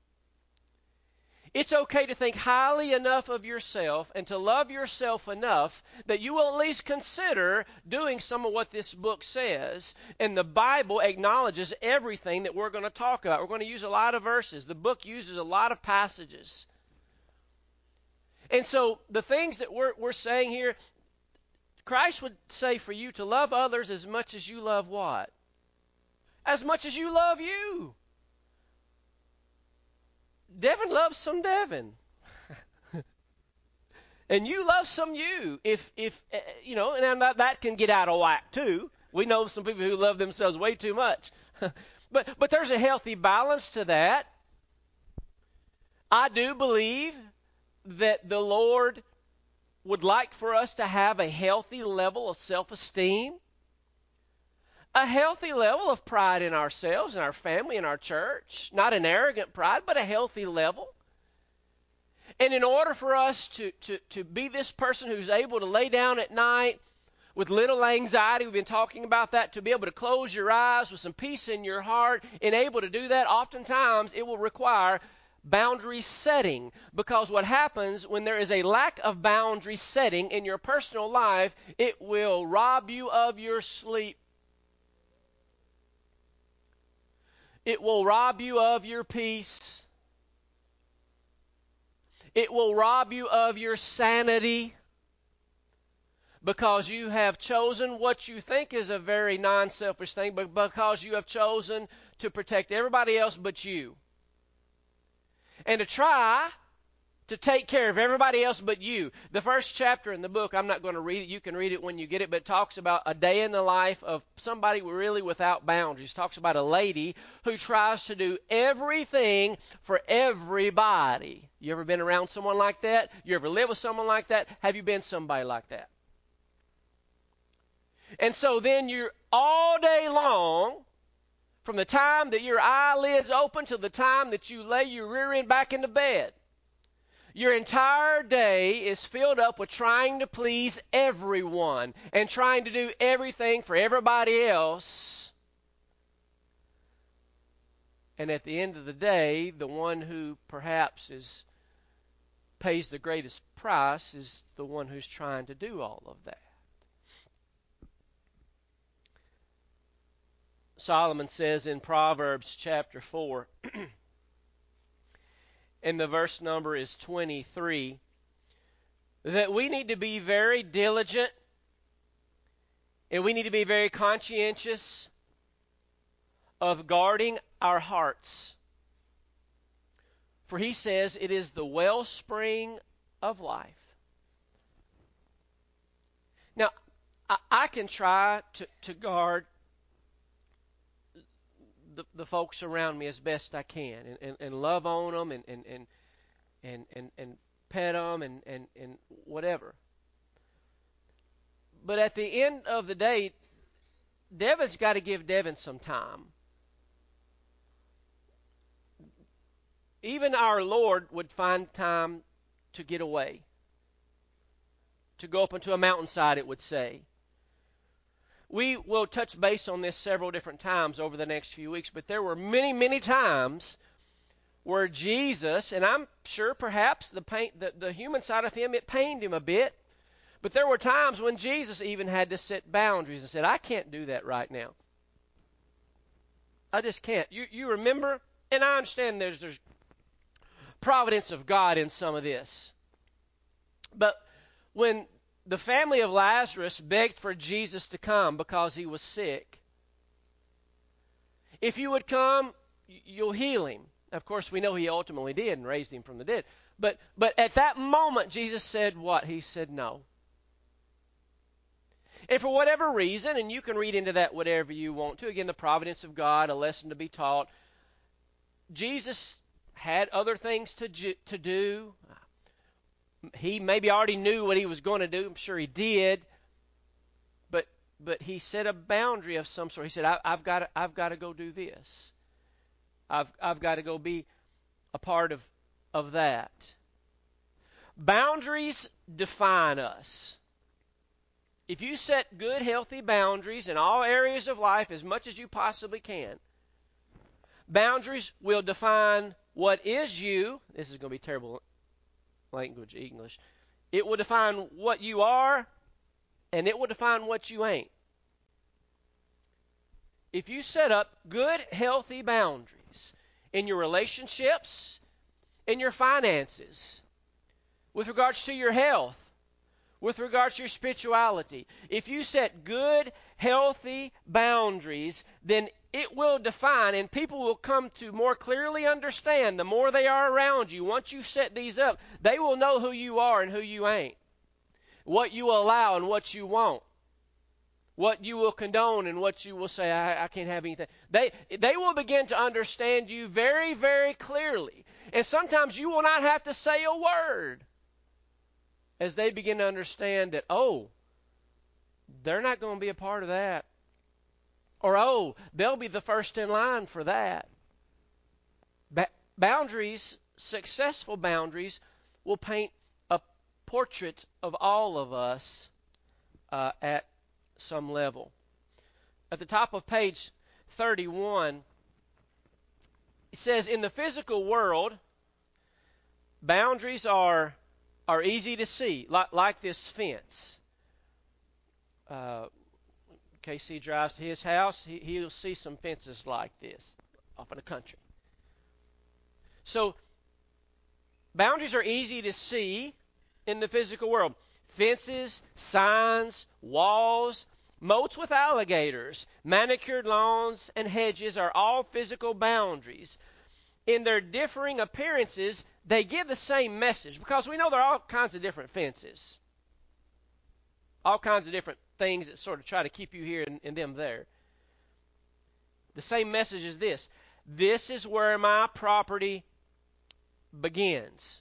It's okay to think highly enough of yourself and to love yourself enough that you will at least consider doing some of what this book says. And the Bible acknowledges everything that we're going to talk about. We're going to use a lot of verses. The book uses a lot of passages. And so the things that we're, we're saying here, Christ would say for you to love others as much as you love what? As much as you love you. Devin loves some Devin. And you love some you. If, if uh, you know, and that, that can get out of whack too. We know some people who love themselves way too much. but but there's a healthy balance to that. I do believe that the Lord would like for us to have a healthy level of self-esteem, a healthy level of pride in ourselves and our family and our church. Not an arrogant pride, but a healthy level. And in order for us to, to, to be this person who's able to lay down at night with little anxiety, we've been talking about that, to be able to close your eyes with some peace in your heart, and able to do that, oftentimes it will require boundary setting. Because what happens when there is a lack of boundary setting in your personal life, it will rob you of your sleep. It will rob you of your peace. It will rob you of your sanity, because you have chosen what you think is a very non-selfish thing, but because you have chosen to protect everybody else but you. And to try to take care of everybody else but you. The first chapter in the book, I'm not going to read it. You can read it when you get it, but it talks about a day in the life of somebody really without boundaries. It talks about a lady who tries to do everything for everybody. You ever been around someone like that? You ever live with someone like that? Have you been somebody like that? And so then you're all day long, from the time that your eyelids open till the time that you lay your rear end back into bed, your entire day is filled up with trying to please everyone and trying to do everything for everybody else. And at the end of the day, the one who perhaps is pays the greatest price is the one who's trying to do all of that. Solomon says in Proverbs chapter four, and the verse number is twenty-three, that we need to be very diligent and we need to be very conscientious of guarding our hearts. For he says it is the wellspring of life. Now, I, I can try to, to guard The, the folks around me as best I can, and, and, and love on them, and and and and, and, and pet them, and, and, and whatever. But at the end of the day, Devin's got to give Devin some time. Even our Lord would find time to get away, to go up into a mountainside, it would say. We will touch base on this several different times over the next few weeks, but there were many, many times where Jesus, and I'm sure perhaps the pain, the, the human side of him, it pained him a bit, but there were times when Jesus even had to set boundaries and said, I can't do that right now. I just can't. You you remember, and I understand there's there's providence of God in some of this, but when the family of Lazarus begged for Jesus to come because he was sick. If you would come, you'll heal him. Of course, we know he ultimately did and raised him from the dead. But but at that moment, Jesus said what? He said no. And for whatever reason, and you can read into that whatever you want to, again, the providence of God, a lesson to be taught, Jesus had other things to to do. He maybe already knew what he was going to do. I'm sure he did. But but he set a boundary of some sort. He said, I, I've got to, I've got to go do this. I've I've got to go be a part of of that. Boundaries define us. If you set good, healthy boundaries in all areas of life as much as you possibly can, boundaries will define what is you. This is going to be terrible language, English. It will define what you are, and it will define what you ain't. If you set up good, healthy boundaries in your relationships, in your finances, with regards to your health, with regards to your spirituality, if you set good, healthy boundaries, then it will define, and people will come to more clearly understand the more they are around you. Once you set these up, they will know who you are and who you ain't, what you allow and what you won't, what you will condone and what you will say, I, I can't have anything. They, they will begin to understand you very, very clearly. And sometimes you will not have to say a word as they begin to understand that, oh, they're not going to be a part of that. Or, oh, they'll be the first in line for that. Ba- boundaries, successful boundaries, will paint a portrait of all of us uh, at some level. At the top of page thirty-one, it says, in the physical world, boundaries are are easy to see, like, like this fence. Uh, K C drives to his house, he, he'll see some fences like this off in the country. So, boundaries are easy to see in the physical world. Fences, signs, walls, Moats with alligators, manicured lawns, and hedges are all physical boundaries. In their differing appearances, they give the same message, because we know there are all kinds of different fences. All kinds of different things that sort of try to keep you here and, and them there. The same message is this: this is where my property begins.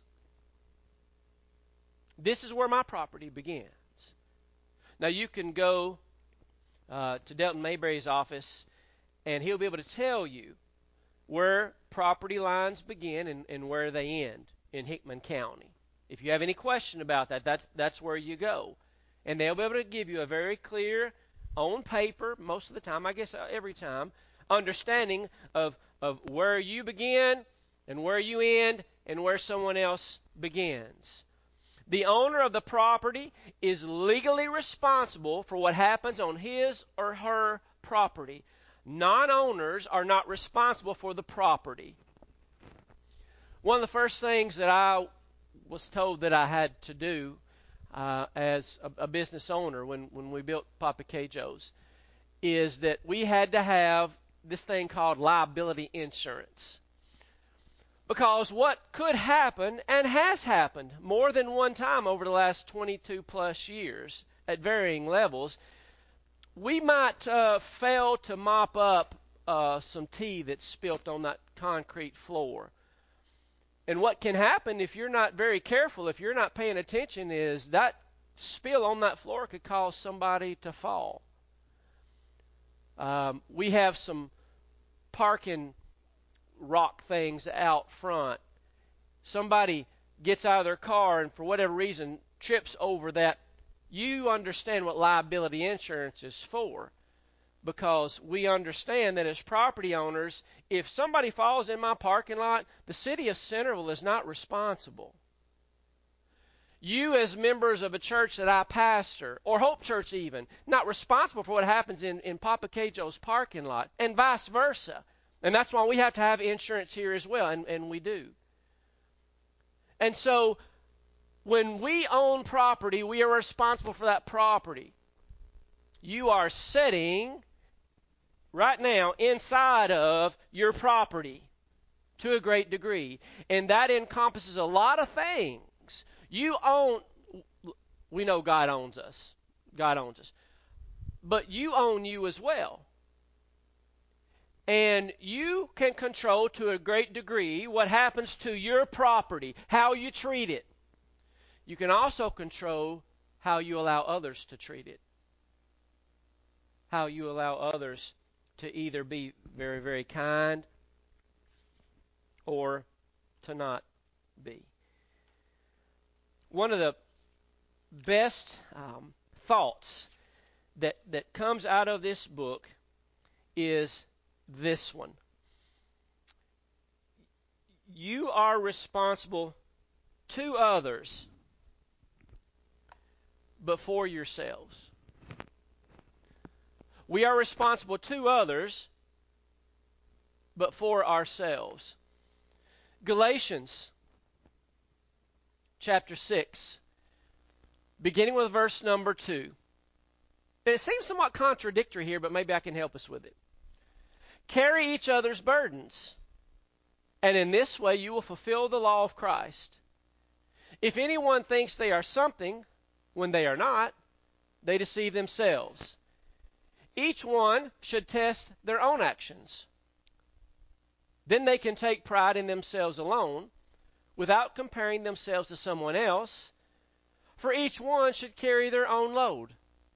This is where my property begins. Now, you can go uh, to Delton Mayberry's office, and he'll be able to tell you where property lines begin and, and where they end in Hickman County. If you have any question about that, that's, that's where you go. And they'll be able to give you a very clear, on paper, most of the time, I guess every time, understanding of, of where you begin and where you end and where someone else begins. The owner of the property is legally responsible for what happens on his or her property. Non-owners are not responsible for the property. One of the first things that I was told that I had to do uh, as a, a business owner when, when we built Papa Cajo's is that we had to have this thing called liability insurance. Because what could happen, and has happened more than one time over the last twenty-two plus years at varying levels, we might uh, fail to mop up uh, some tea that's spilt on that concrete floor. And what can happen if you're not very careful, if you're not paying attention, is that spill on that floor could cause somebody to fall. Um, we have some parking rock things out front. Somebody gets out of their car and for whatever reason trips over that. You understand what liability insurance is for, because we understand that as property owners, if somebody falls in my parking lot, the city of Centerville is not responsible. You as members of a church that I pastor, or Hope Church even, not responsible for what happens in, in Papa Cajo's parking lot, and vice versa. And that's why we have to have insurance here as well, and, and we do. And so, when we own property, we are responsible for that property. You are sitting right now inside of your property to a great degree. And that encompasses a lot of things. You own, we know God owns us. God owns us. But you own you as well. And you can control to a great degree what happens to your property, how you treat it. You can also control how you allow others to treat it. How you allow others to either be very, very kind or to not be. One of the best um, thoughts that, that comes out of this book is this one. You are responsible to others, but for yourselves. We are responsible to others, but for ourselves. Galatians chapter six, beginning with verse number two. And it seems somewhat contradictory here, but maybe I can help us with it. Carry each other's burdens, and in this way you will fulfill the law of Christ. If anyone thinks they are something when they are not, they deceive themselves. Each one should test their own actions. Then they can take pride in themselves alone, without comparing themselves to someone else, for each one should carry their own load.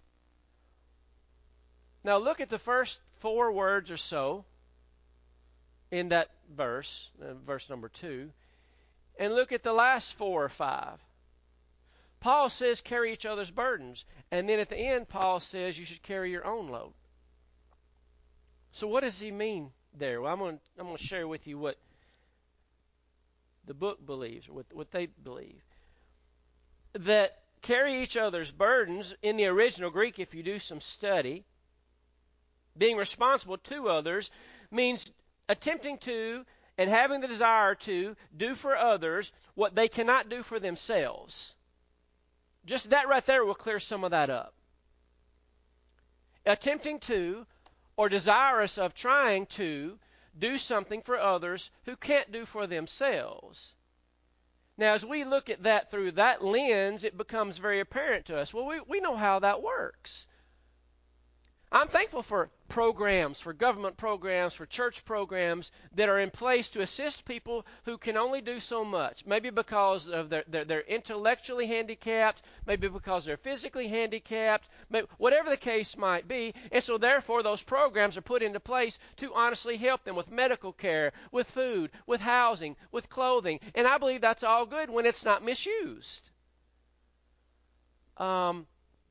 Now look at the first four words or so in that verse, uh, verse number two, and look at the last four or five. Paul says carry each other's burdens, and then at the end Paul says you should carry your own load. So what does he mean there? Well, I'm going to, I'm going to share with you what the book believes, or what, what they believe. That carry each other's burdens, in the original Greek, if you do some study, being responsible to others means attempting to and having the desire to do for others what they cannot do for themselves. Just that right there will clear some of that up. attempting to, or desirous of trying to do something for others who can't do for themselves. Now, as we look at that through that lens, it becomes very apparent to us. Well, we, we know how that works. I'm thankful for programs, for government programs, for church programs that are in place to assist people who can only do so much. Maybe because of their, they're, they're intellectually handicapped, maybe because they're physically handicapped, maybe, whatever the case might be. And so therefore those programs are put into place to honestly help them with medical care, with food, with housing, with clothing. And I believe that's all good when it's not misused. Um...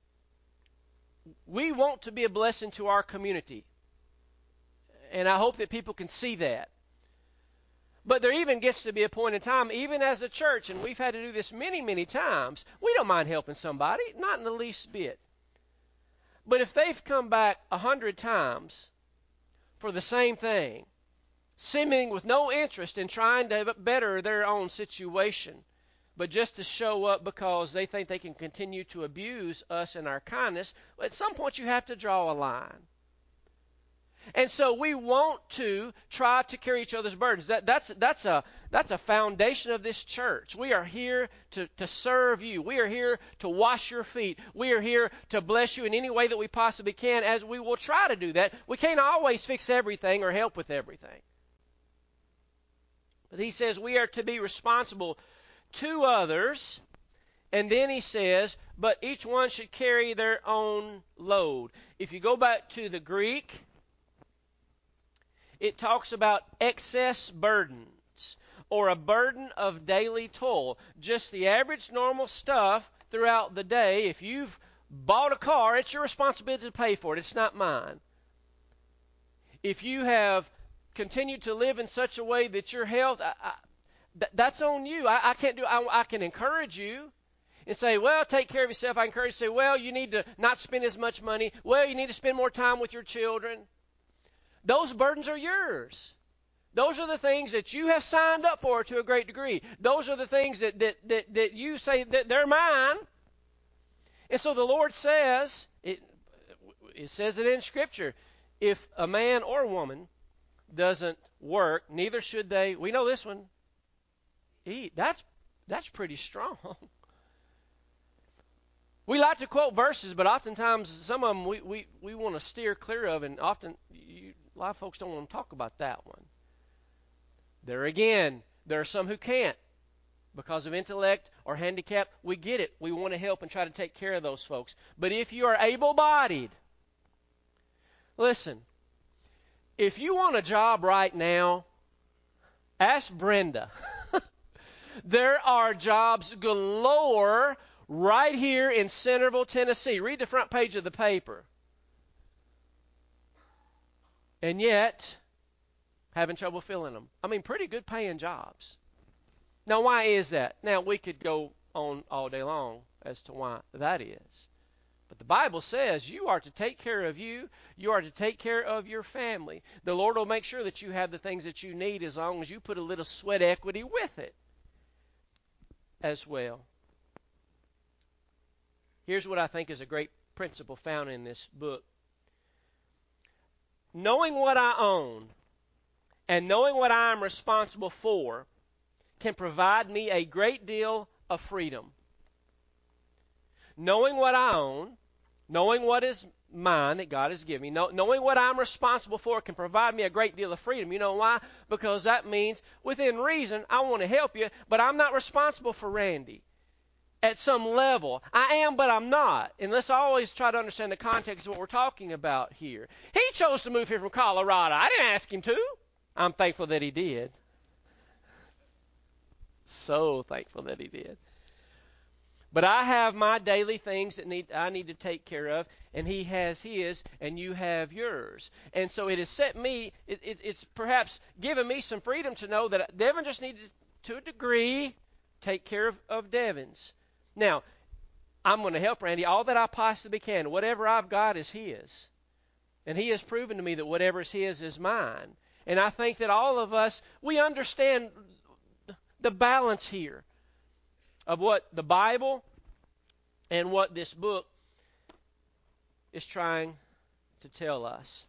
We want to be a blessing to our community. And I hope that people can see that. But there even gets to be a point in time, even as a church, and we've had to do this many, many times, we don't mind helping somebody, not in the least bit. But if they've come back a hundred times for the same thing, seeming with no interest in trying to better their own situation, but just to show up because they think they can continue to abuse us and our kindness, at some point you have to draw a line. And so we want to try to carry each other's burdens. That, that's, that's, a, that's a foundation of this church. We are here to, to serve you. We are here to wash your feet. We are here to bless you in any way that we possibly can, as we will try to do that. We can't always fix everything or help with everything. But he says we are to be responsible to others, and then he says, but each one should carry their own load. If you go back to the Greek, it talks about excess burdens, or a burden of daily toil. Just the average normal stuff throughout the day. If you've bought a car, it's your responsibility to pay for it. It's not mine. If you have continued to live in such a way that your health... I, I, That's on you. I, I can't do. I, I can encourage you and say, well, take care of yourself. I encourage you to say, well, you need to not spend as much money. Well, you need to spend more time with your children. Those burdens are yours. Those are the things that you have signed up for to a great degree. Those are the things that, that, that, that you say that they're mine. And so the Lord says, it, it says it in Scripture, if a man or woman doesn't work, neither should they. We know this one. Eat. That's that's pretty strong. We like to quote verses, but oftentimes some of them we, we, we want to steer clear of, and often you, a lot of folks don't want to talk about that one. There again, there are some who can't because of intellect or handicap. We get it. We want to help and try to take care of those folks. But if you are able-bodied, listen, if you want a job right now, ask Brenda. There are jobs galore right here in Centerville, Tennessee. Read the front page of the paper. And yet, having trouble filling them. I mean, pretty good paying jobs. Now, why is that? Now, we could go on all day long as to why that is. But the Bible says you are to take care of you. You are to take care of your family. The Lord will make sure that you have the things that you need as long as you put a little sweat equity with it as well. Here's what I think is a great principle found in this book. Knowing what I own and knowing what I am responsible for can provide me a great deal of freedom. Knowing what I own, knowing what is mine that God has given me, know, knowing what I'm responsible for can provide me a great deal of freedom. You know why? Because that means, within reason, I want to help you, but I'm not responsible for Randy at some level. I am, but I'm not. And let's always try to understand the context of what we're talking about here. He chose to move here from Colorado. I didn't ask him to. I'm thankful that he did. So thankful that he did. But I have my daily things that need I need to take care of, and he has his, and you have yours. And so it has set me, it, it, it's perhaps given me some freedom to know that Devin just needed, to a degree, take care of, of Devin's. Now, I'm going to help Randy all that I possibly can. Whatever I've got is his. And he has proven to me that whatever is his is mine. And I think that all of us, we understand the balance here of what the Bible and what this book is trying to tell us.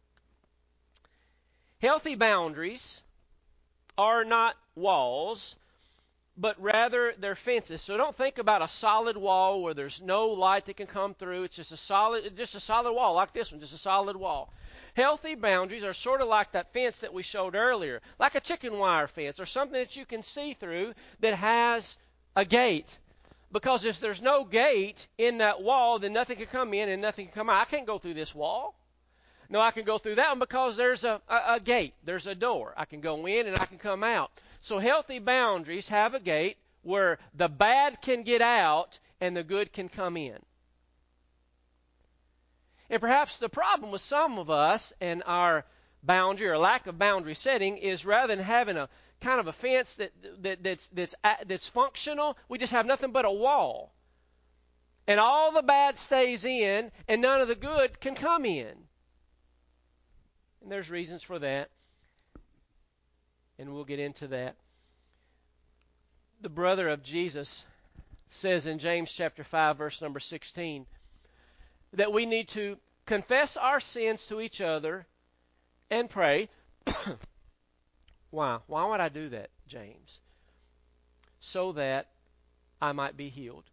Healthy boundaries are not walls, but rather they're fences. So don't think about a solid wall where there's no light that can come through. It's just a solid, just a solid wall like this one, just a solid wall. Healthy boundaries are sort of like that fence that we showed earlier, like a chicken wire fence or something that you can see through that has a gate. Because if there's no gate in that wall, then nothing can come in and nothing can come out. I can't go through this wall. No, I can go through that one because there's a, a, a gate. There's a door. I can go in and I can come out. So healthy boundaries have a gate where the bad can get out and the good can come in. And perhaps the problem with some of us and our boundary or lack of boundary setting is rather than having a kind of a fence that, that that's that's that's functional, we just have nothing but a wall. And all the bad stays in and none of the good can come in. And there's reasons for that. And we'll get into that. The brother of Jesus says in James chapter five, verse number sixteen, that we need to confess our sins to each other and pray. Why? Why would I do that, James? So that I might be healed.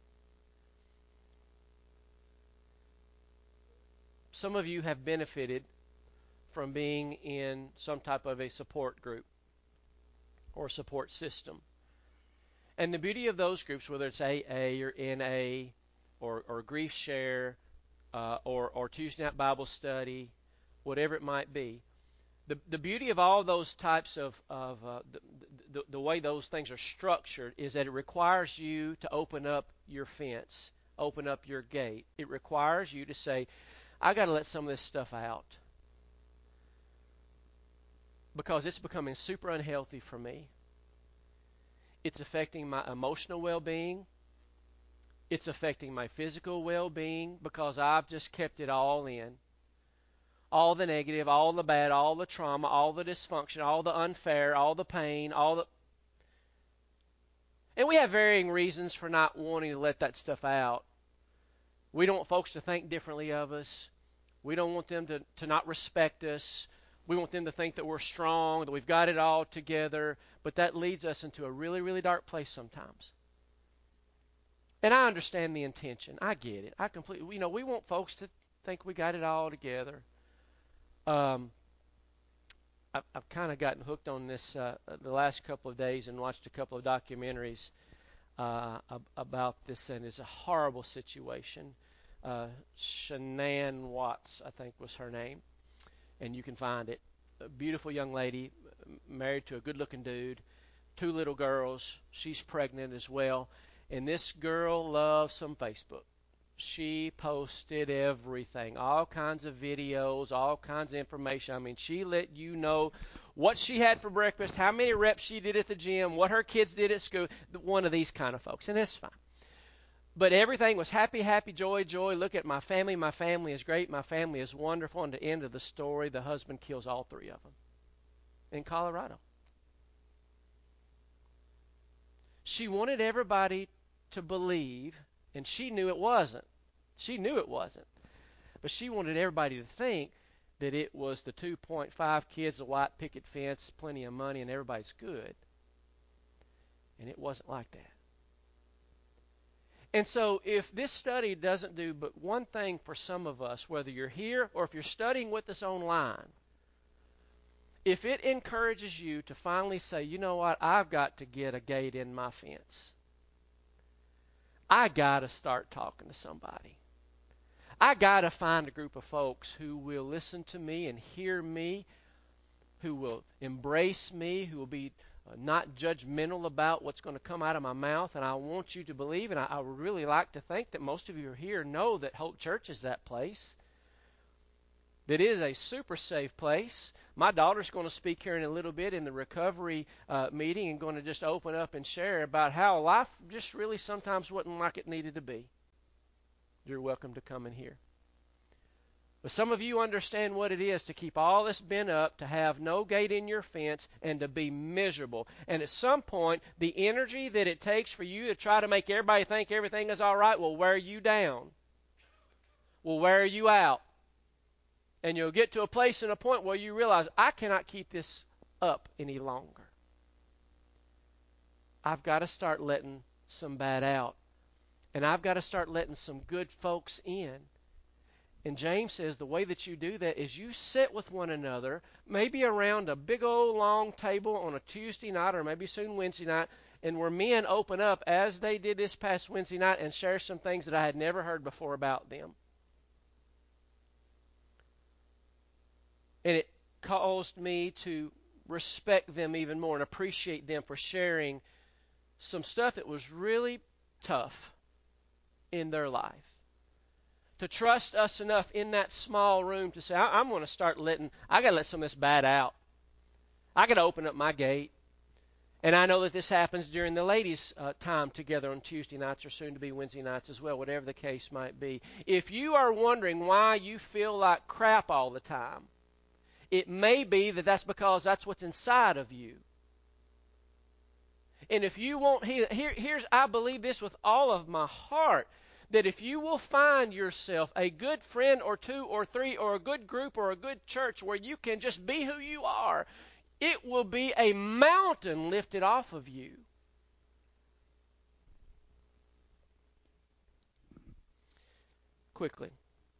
Some of you have benefited from being in some type of a support group or support system. And the beauty of those groups, whether it's A A or N A or, or Grief Share uh, or, or Tuesday Night Bible Study, whatever it might be, the, the beauty of all those types of, of uh, the, the, the way those things are structured is that it requires you to open up your fence, open up your gate. It requires you to say, I got to let some of this stuff out because it's becoming super unhealthy for me. It's affecting my emotional well-being. It's affecting my physical well-being because I've just kept it all in. All the negative, all the bad, all the trauma, all the dysfunction, all the unfair, all the pain, all the... And we have varying reasons for not wanting to let that stuff out. We don't want folks to think differently of us. We don't want them to, to not respect us. We want them to think that we're strong, that we've got it all together. But that leads us into a really, really dark place sometimes. And I understand the intention. I get it. I completely, you know, we want folks to think we got it all together. Um, I've, I've kind of gotten hooked on this uh, the last couple of days and watched a couple of documentaries uh, about this, and it's a horrible situation. Uh, Shanann Watts, I think was her name, and you can find it. A beautiful young lady, married to a good-looking dude, two little girls. She's pregnant as well, and this girl loves some Facebook. She posted everything, all kinds of videos, all kinds of information. I mean, she let you know what she had for breakfast, how many reps she did at the gym, what her kids did at school, one of these kind of folks, and it's fine. But everything was happy, happy, joy, joy. Look at my family. My family is great. My family is wonderful. And at the end of the story, the husband kills all three of them in Colorado. She wanted everybody to believe, and she knew it wasn't. She knew it wasn't. But she wanted everybody to think that it was the two point five kids, a white picket fence, plenty of money, and everybody's good. And it wasn't like that. And so if this study doesn't do but one thing for some of us, whether you're here or if you're studying with us online, if it encourages you to finally say, you know what, I've got to get a gate in my fence. I got to start talking to somebody. I got to find a group of folks who will listen to me and hear me, who will embrace me, who will be uh, not judgmental about what's going to come out of my mouth. And I want you to believe, and I, I would really like to think that most of you are here know that Hope Church is that place. That it is a super safe place. My daughter's going to speak here in a little bit in the recovery uh, meeting and going to just open up and share about how life just really sometimes wasn't like it needed to be. You're welcome to come and hear. But some of you understand what it is to keep all this bent up, to have no gate in your fence, and to be miserable. And at some point, the energy that it takes for you to try to make everybody think everything is all right will wear you down, will wear you out. And you'll get to a place and a point where you realize, I cannot keep this up any longer. I've got to start letting some bad out. And I've got to start letting some good folks in. And James says the way that you do that is you sit with one another, maybe around a big old long table on a Tuesday night or maybe soon Wednesday night, and where men open up as they did this past Wednesday night and share some things that I had never heard before about them. And it caused me to respect them even more and appreciate them for sharing some stuff that was really tough in their life. To trust us enough in that small room to say, I- I'm going to start letting, I got to let some of this bad out. I got to open up my gate. And I know that this happens during the ladies' uh, time together on Tuesday nights or soon to be Wednesday nights as well, whatever the case might be. If you are wondering why you feel like crap all the time, it may be that that's because that's what's inside of you. And if you won't, here, here's, I believe this with all of my heart, that if you will find yourself a good friend or two or three or a good group or a good church where you can just be who you are, it will be a mountain lifted off of you. Quickly.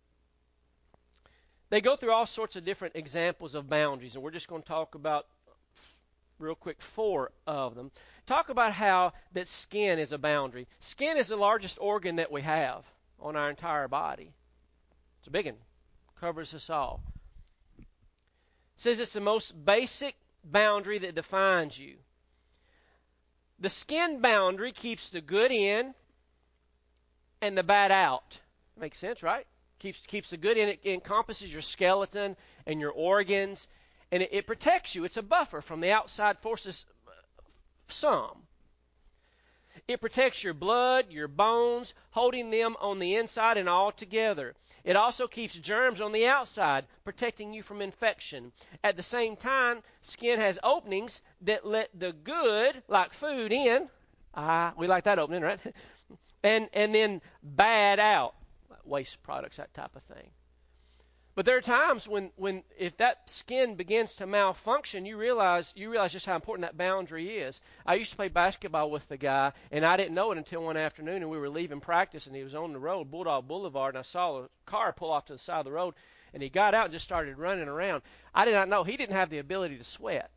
They go through all sorts of different examples of boundaries, and we're just going to talk about, real quick, four of them. Talk about how that skin is a boundary. Skin is the largest organ that we have on our entire body. It's a big one. Covers us all. It says it's the most basic boundary that defines you. The skin boundary keeps the good in and the bad out. Makes sense, right? Keeps keeps the good in. It encompasses your skeleton and your organs, and it, it protects you. It's a buffer from the outside forces. Some. It protects your blood, your bones, holding them on the inside and all together. It also keeps germs on the outside, protecting you from infection. At the same time, skin has openings that let the good, like food, in. Ah, we like that opening, right? and and then bad out, waste products, that type of thing. But there are times when, when if that skin begins to malfunction, you realize you realize just how important that boundary is. I used to play basketball with the guy, and I didn't know it until one afternoon, and we were leaving practice, and he was on the road, Bulldog Boulevard, and I saw a car pull off to the side of the road, and he got out and just started running around. I did not know he didn't have the ability to sweat.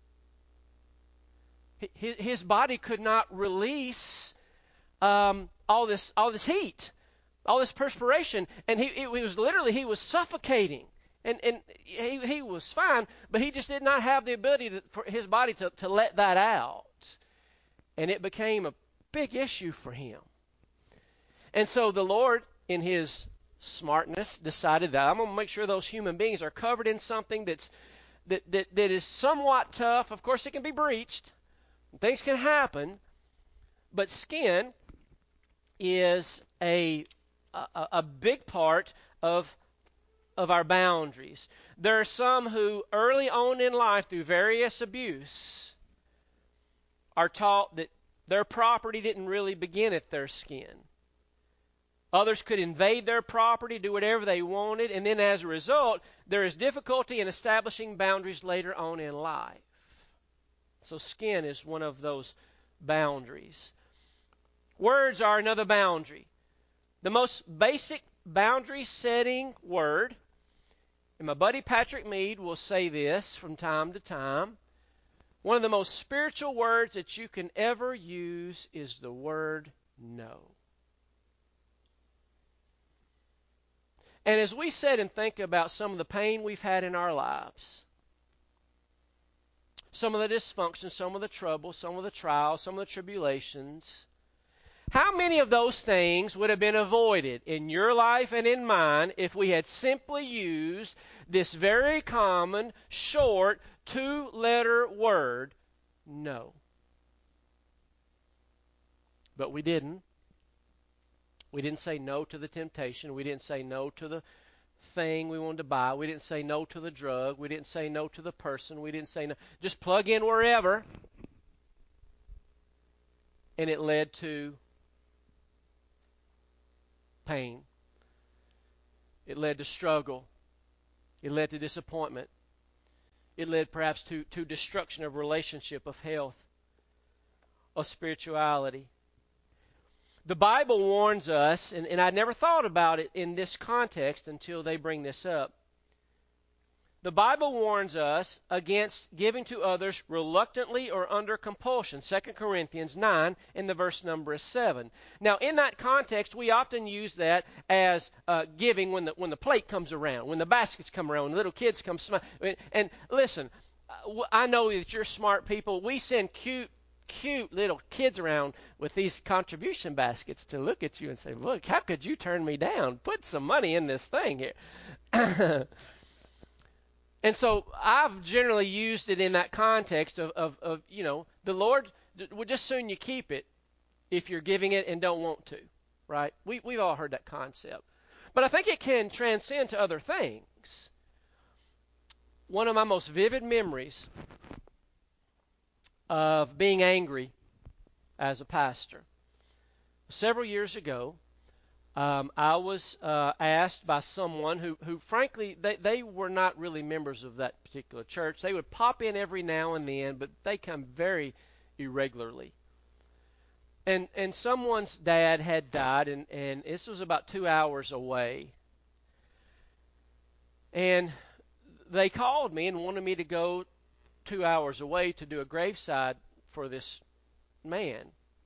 His, his body could not release um, all this all this heat. All this perspiration, and he, he was literally, he was suffocating, and, and he, he was fine, but he just did not have the ability to, for his body to, to let that out, and it became a big issue for him. And so the Lord, in his smartness, decided that I'm going to make sure those human beings are covered in something that's that, that, that is somewhat tough. Of course, it can be breached. Things can happen, but skin is a A, a big part of of our boundaries. There are some who early on in life, through various abuse, are taught that their property didn't really begin at their skin. Others could invade their property, do whatever they wanted, and then as a result, there is difficulty in establishing boundaries later on in life. So skin is one of those boundaries. Words are another boundary. The most basic boundary setting word, and my buddy Patrick Mead will say this from time to time, one of the most spiritual words that you can ever use is the word no. And as we sit and think about some of the pain we've had in our lives, some of the dysfunction, some of the trouble, some of the trials, some of the tribulations, how many of those things would have been avoided in your life and in mine if we had simply used this very common, short, two-letter word, no? But we didn't. We didn't say no to the temptation. We didn't say no to the thing we wanted to buy. We didn't say no to the drug. We didn't say no to the person. We didn't say no. Just plug in wherever. And it led to pain. It led to struggle. It led to disappointment. It led perhaps to, to destruction of relationship, of health, of spirituality. The Bible warns us, and, and I never thought about it in this context until they bring this up. The Bible warns us against giving to others reluctantly or under compulsion. Second Corinthians nine, and the verse number is seven. Now, in that context, we often use that as uh, giving when the when the plate comes around, when the baskets come around, when the little kids come smile. And listen, I know that you're smart people. We send cute, cute little kids around with these contribution baskets to look at you and say, "Look, how could you turn me down? Put some money in this thing here." And so I've generally used it in that context of, of, of, you know, the Lord would just soon you keep it if you're giving it and don't want to, right? We, we've all heard that concept. But I think it can transcend to other things. One of my most vivid memories of being angry as a pastor. Several years ago, Um, I was uh, asked by someone who, who frankly, they, they were not really members of that particular church. They would pop in every now and then, but they come very irregularly. And and someone's dad had died, and, and this was about two hours away. And they called me and wanted me to go two hours away to do a graveside for this man.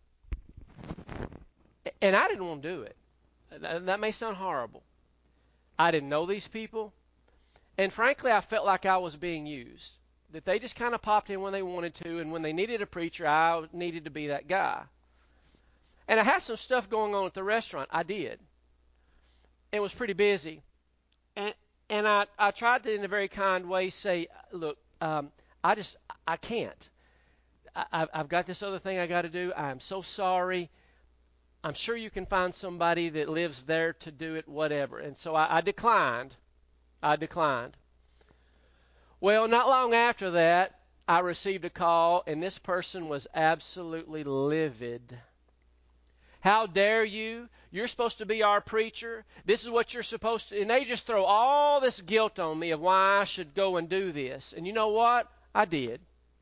And I didn't want to do it. That may sound horrible. I didn't know these people. And frankly, I felt like I was being used. That they just kind of popped in when they wanted to, and when they needed a preacher, I needed to be that guy. And I had some stuff going on at the restaurant. I did. It was pretty busy. And and I, I tried to, in a very kind way, say, look, um, I just, I can't. I, I've got this other thing I got to do. I'm so sorry. I'm sure you can find somebody that lives there to do it, whatever. And so I, I declined. I declined. Well, not long after that, I received a call, and this person was absolutely livid. How dare you? You're supposed to be our preacher. This is what you're supposed to... And they just throw all this guilt on me of why I should go and do this. And you know what? I did.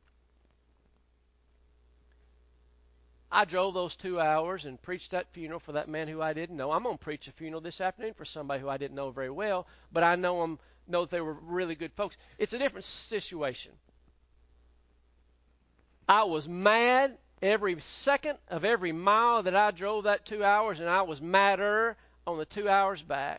I drove those two hours and preached that funeral for that man who I didn't know. I'm going to preach a funeral this afternoon for somebody who I didn't know very well, but I know them, know that they were really good folks. It's a different situation. I was mad every second of every mile that I drove that two hours, and I was madder on the two hours back.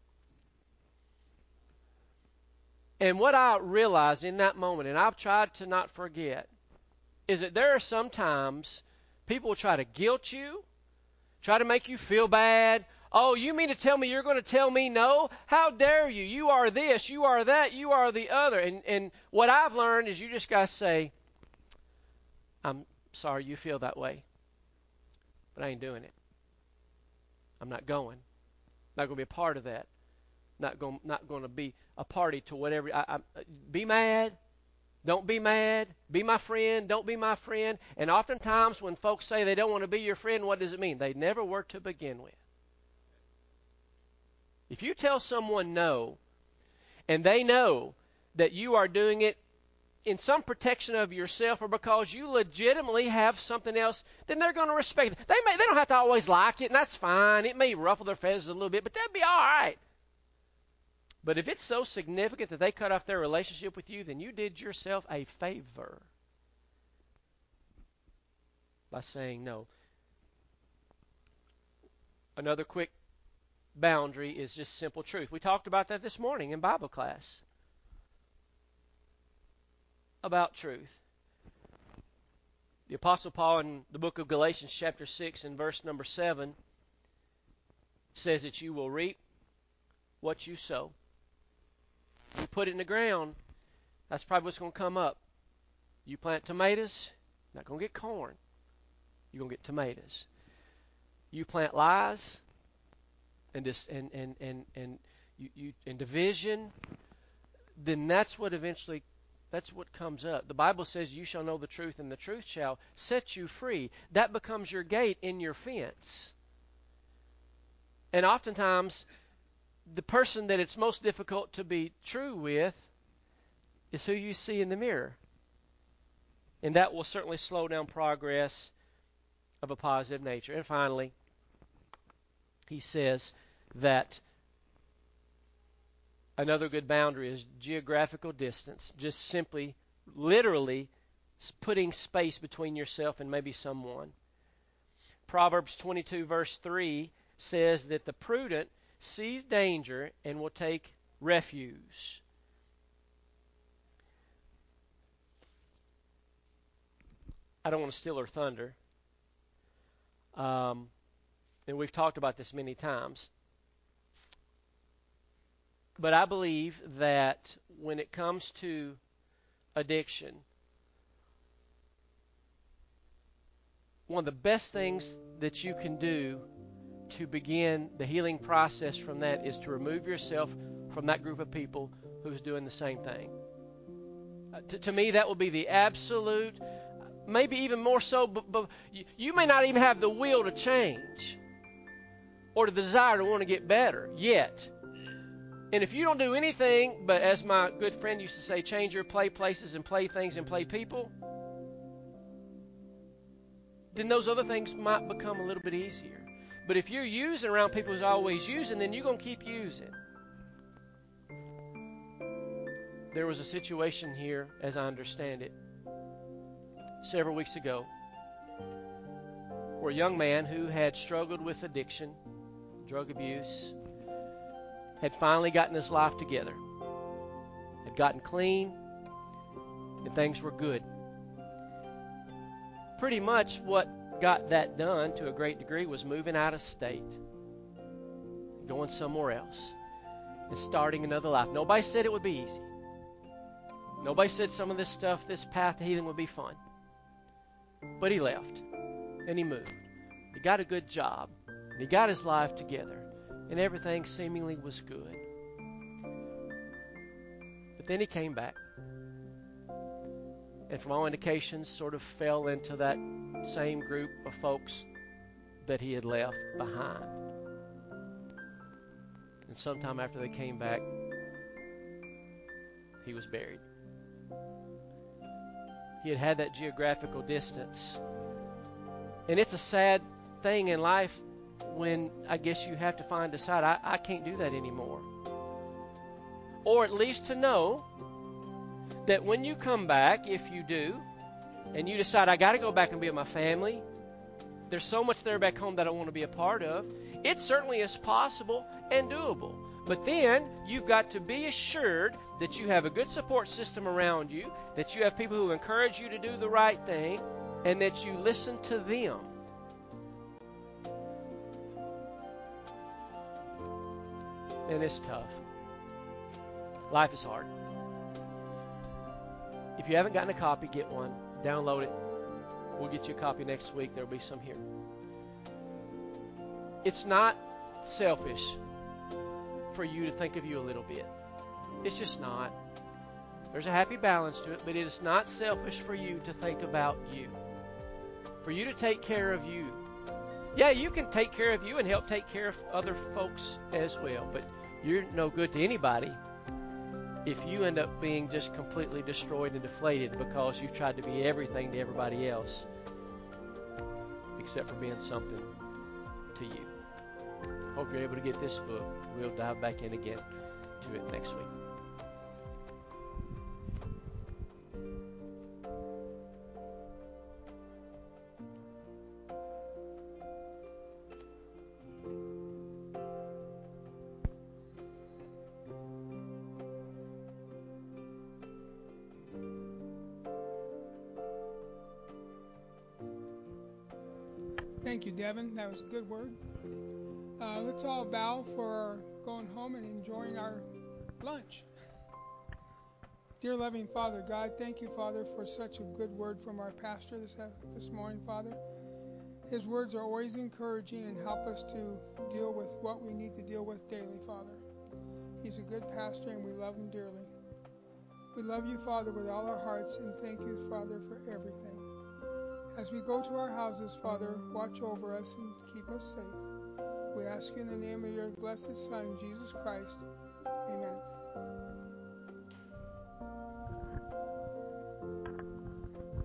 And what I realized in that moment, and I've tried to not forget, is that there are some times people will try to guilt you, try to make you feel bad. Oh, you mean to tell me you're going to tell me no? How dare you? You are this, you are that, you are the other. And and what I've learned is you just got to say, I'm sorry you feel that way, but I ain't doing it. I'm not going. Not going to be a part of that. Not going, not going to be a party to whatever. I, I, be mad. Don't be mad. Be my friend. Don't be my friend. And oftentimes when folks say they don't want to be your friend, what does it mean? They never were to begin with. If you tell someone no, and they know that you are doing it in some protection of yourself or because you legitimately have something else, then they're going to respect it. They may, they don't have to always like it, and that's fine. It may ruffle their feathers a little bit, but that'd be all right. But if it's so significant that they cut off their relationship with you, then you did yourself a favor by saying no. Another quick boundary is just simple truth. We talked about that this morning in Bible class. About truth. The Apostle Paul in the book of Galatians chapter six and verse number seven says that you will reap what you sow. You put it in the ground, that's probably what's going to come up. You plant tomatoes, you're not going to get corn. You're going to get tomatoes. You plant lies and dis, and and and and you, you and division, then that's what eventually that's what comes up. The Bible says you shall know the truth, and the truth shall set you free. That becomes your gate in your fence. And oftentimes the person that it's most difficult to be true with is who you see in the mirror. And that will certainly slow down progress of a positive nature. And finally, he says that another good boundary is geographical distance, just simply, literally, putting space between yourself and maybe someone. Proverbs twenty-two verse three says that the prudent sees danger and will take refuge. I don't want to steal her thunder. Um, and we've talked about this many times. But I believe that when it comes to addiction, one of the best things that you can do to begin the healing process from that is to remove yourself from that group of people who's doing the same thing. Uh, to, to me, that will be the absolute, maybe even more so, but, but you, you may not even have the will to change or the desire to want to get better yet. And if you don't do anything but, as my good friend used to say, change your play places and play things and play people, then those other things might become a little bit easier. But if you're using around people who's always using, then you're going to keep using. There was a situation here, as I understand it, several weeks ago, where a young man who had struggled with addiction, drug abuse, had finally gotten his life together, had gotten clean, and things were good. Pretty much what got that done to a great degree was moving out of state, going somewhere else, and starting another life. Nobody said it would be easy. Nobody said some of this stuff, this path to healing would be fun. But he left, and he moved. He got a good job, and he got his life together, and everything seemingly was good. But then he came back, and from all indications sort of fell into that same group of folks that he had left behind. And sometime after they came back, he was buried. He had had that geographical distance. And it's a sad thing in life when I guess you have to finally decide, I, I can't do that anymore. Or at least to know that when you come back, if you do, and you decide, I got to go back and be with my family, there's so much there back home that I want to be a part of, it certainly is possible and doable. But then you've got to be assured that you have a good support system around you, that you have people who encourage you to do the right thing, and that you listen to them. And it's tough. Life is hard. If you haven't gotten a copy, get one. Download it. We'll get you a copy next week. There'll be some here. It's not selfish for you to think of you a little bit. It's just not. There's a happy balance to it, but it is not selfish for you to think about you. For you to take care of you. Yeah, you can take care of you and help take care of other folks as well, but you're no good to anybody if you end up being just completely destroyed and deflated because you've tried to be everything to everybody else except for being something to you. Hope you're able to get this book. We'll dive back in again to it next week. Thank you, Devin. That was a good word. Uh, let's all bow for going home and enjoying our lunch. Dear loving Father God, thank you, Father, for such a good word from our pastor this, this morning, Father. His words are always encouraging and help us to deal with what we need to deal with daily, Father. He's a good pastor and we love him dearly. We love you, Father, with all our hearts, and thank you, Father, for everything. As we go to our houses, Father, watch over us and keep us safe. We ask you in the name of your blessed Son, Jesus Christ. Amen.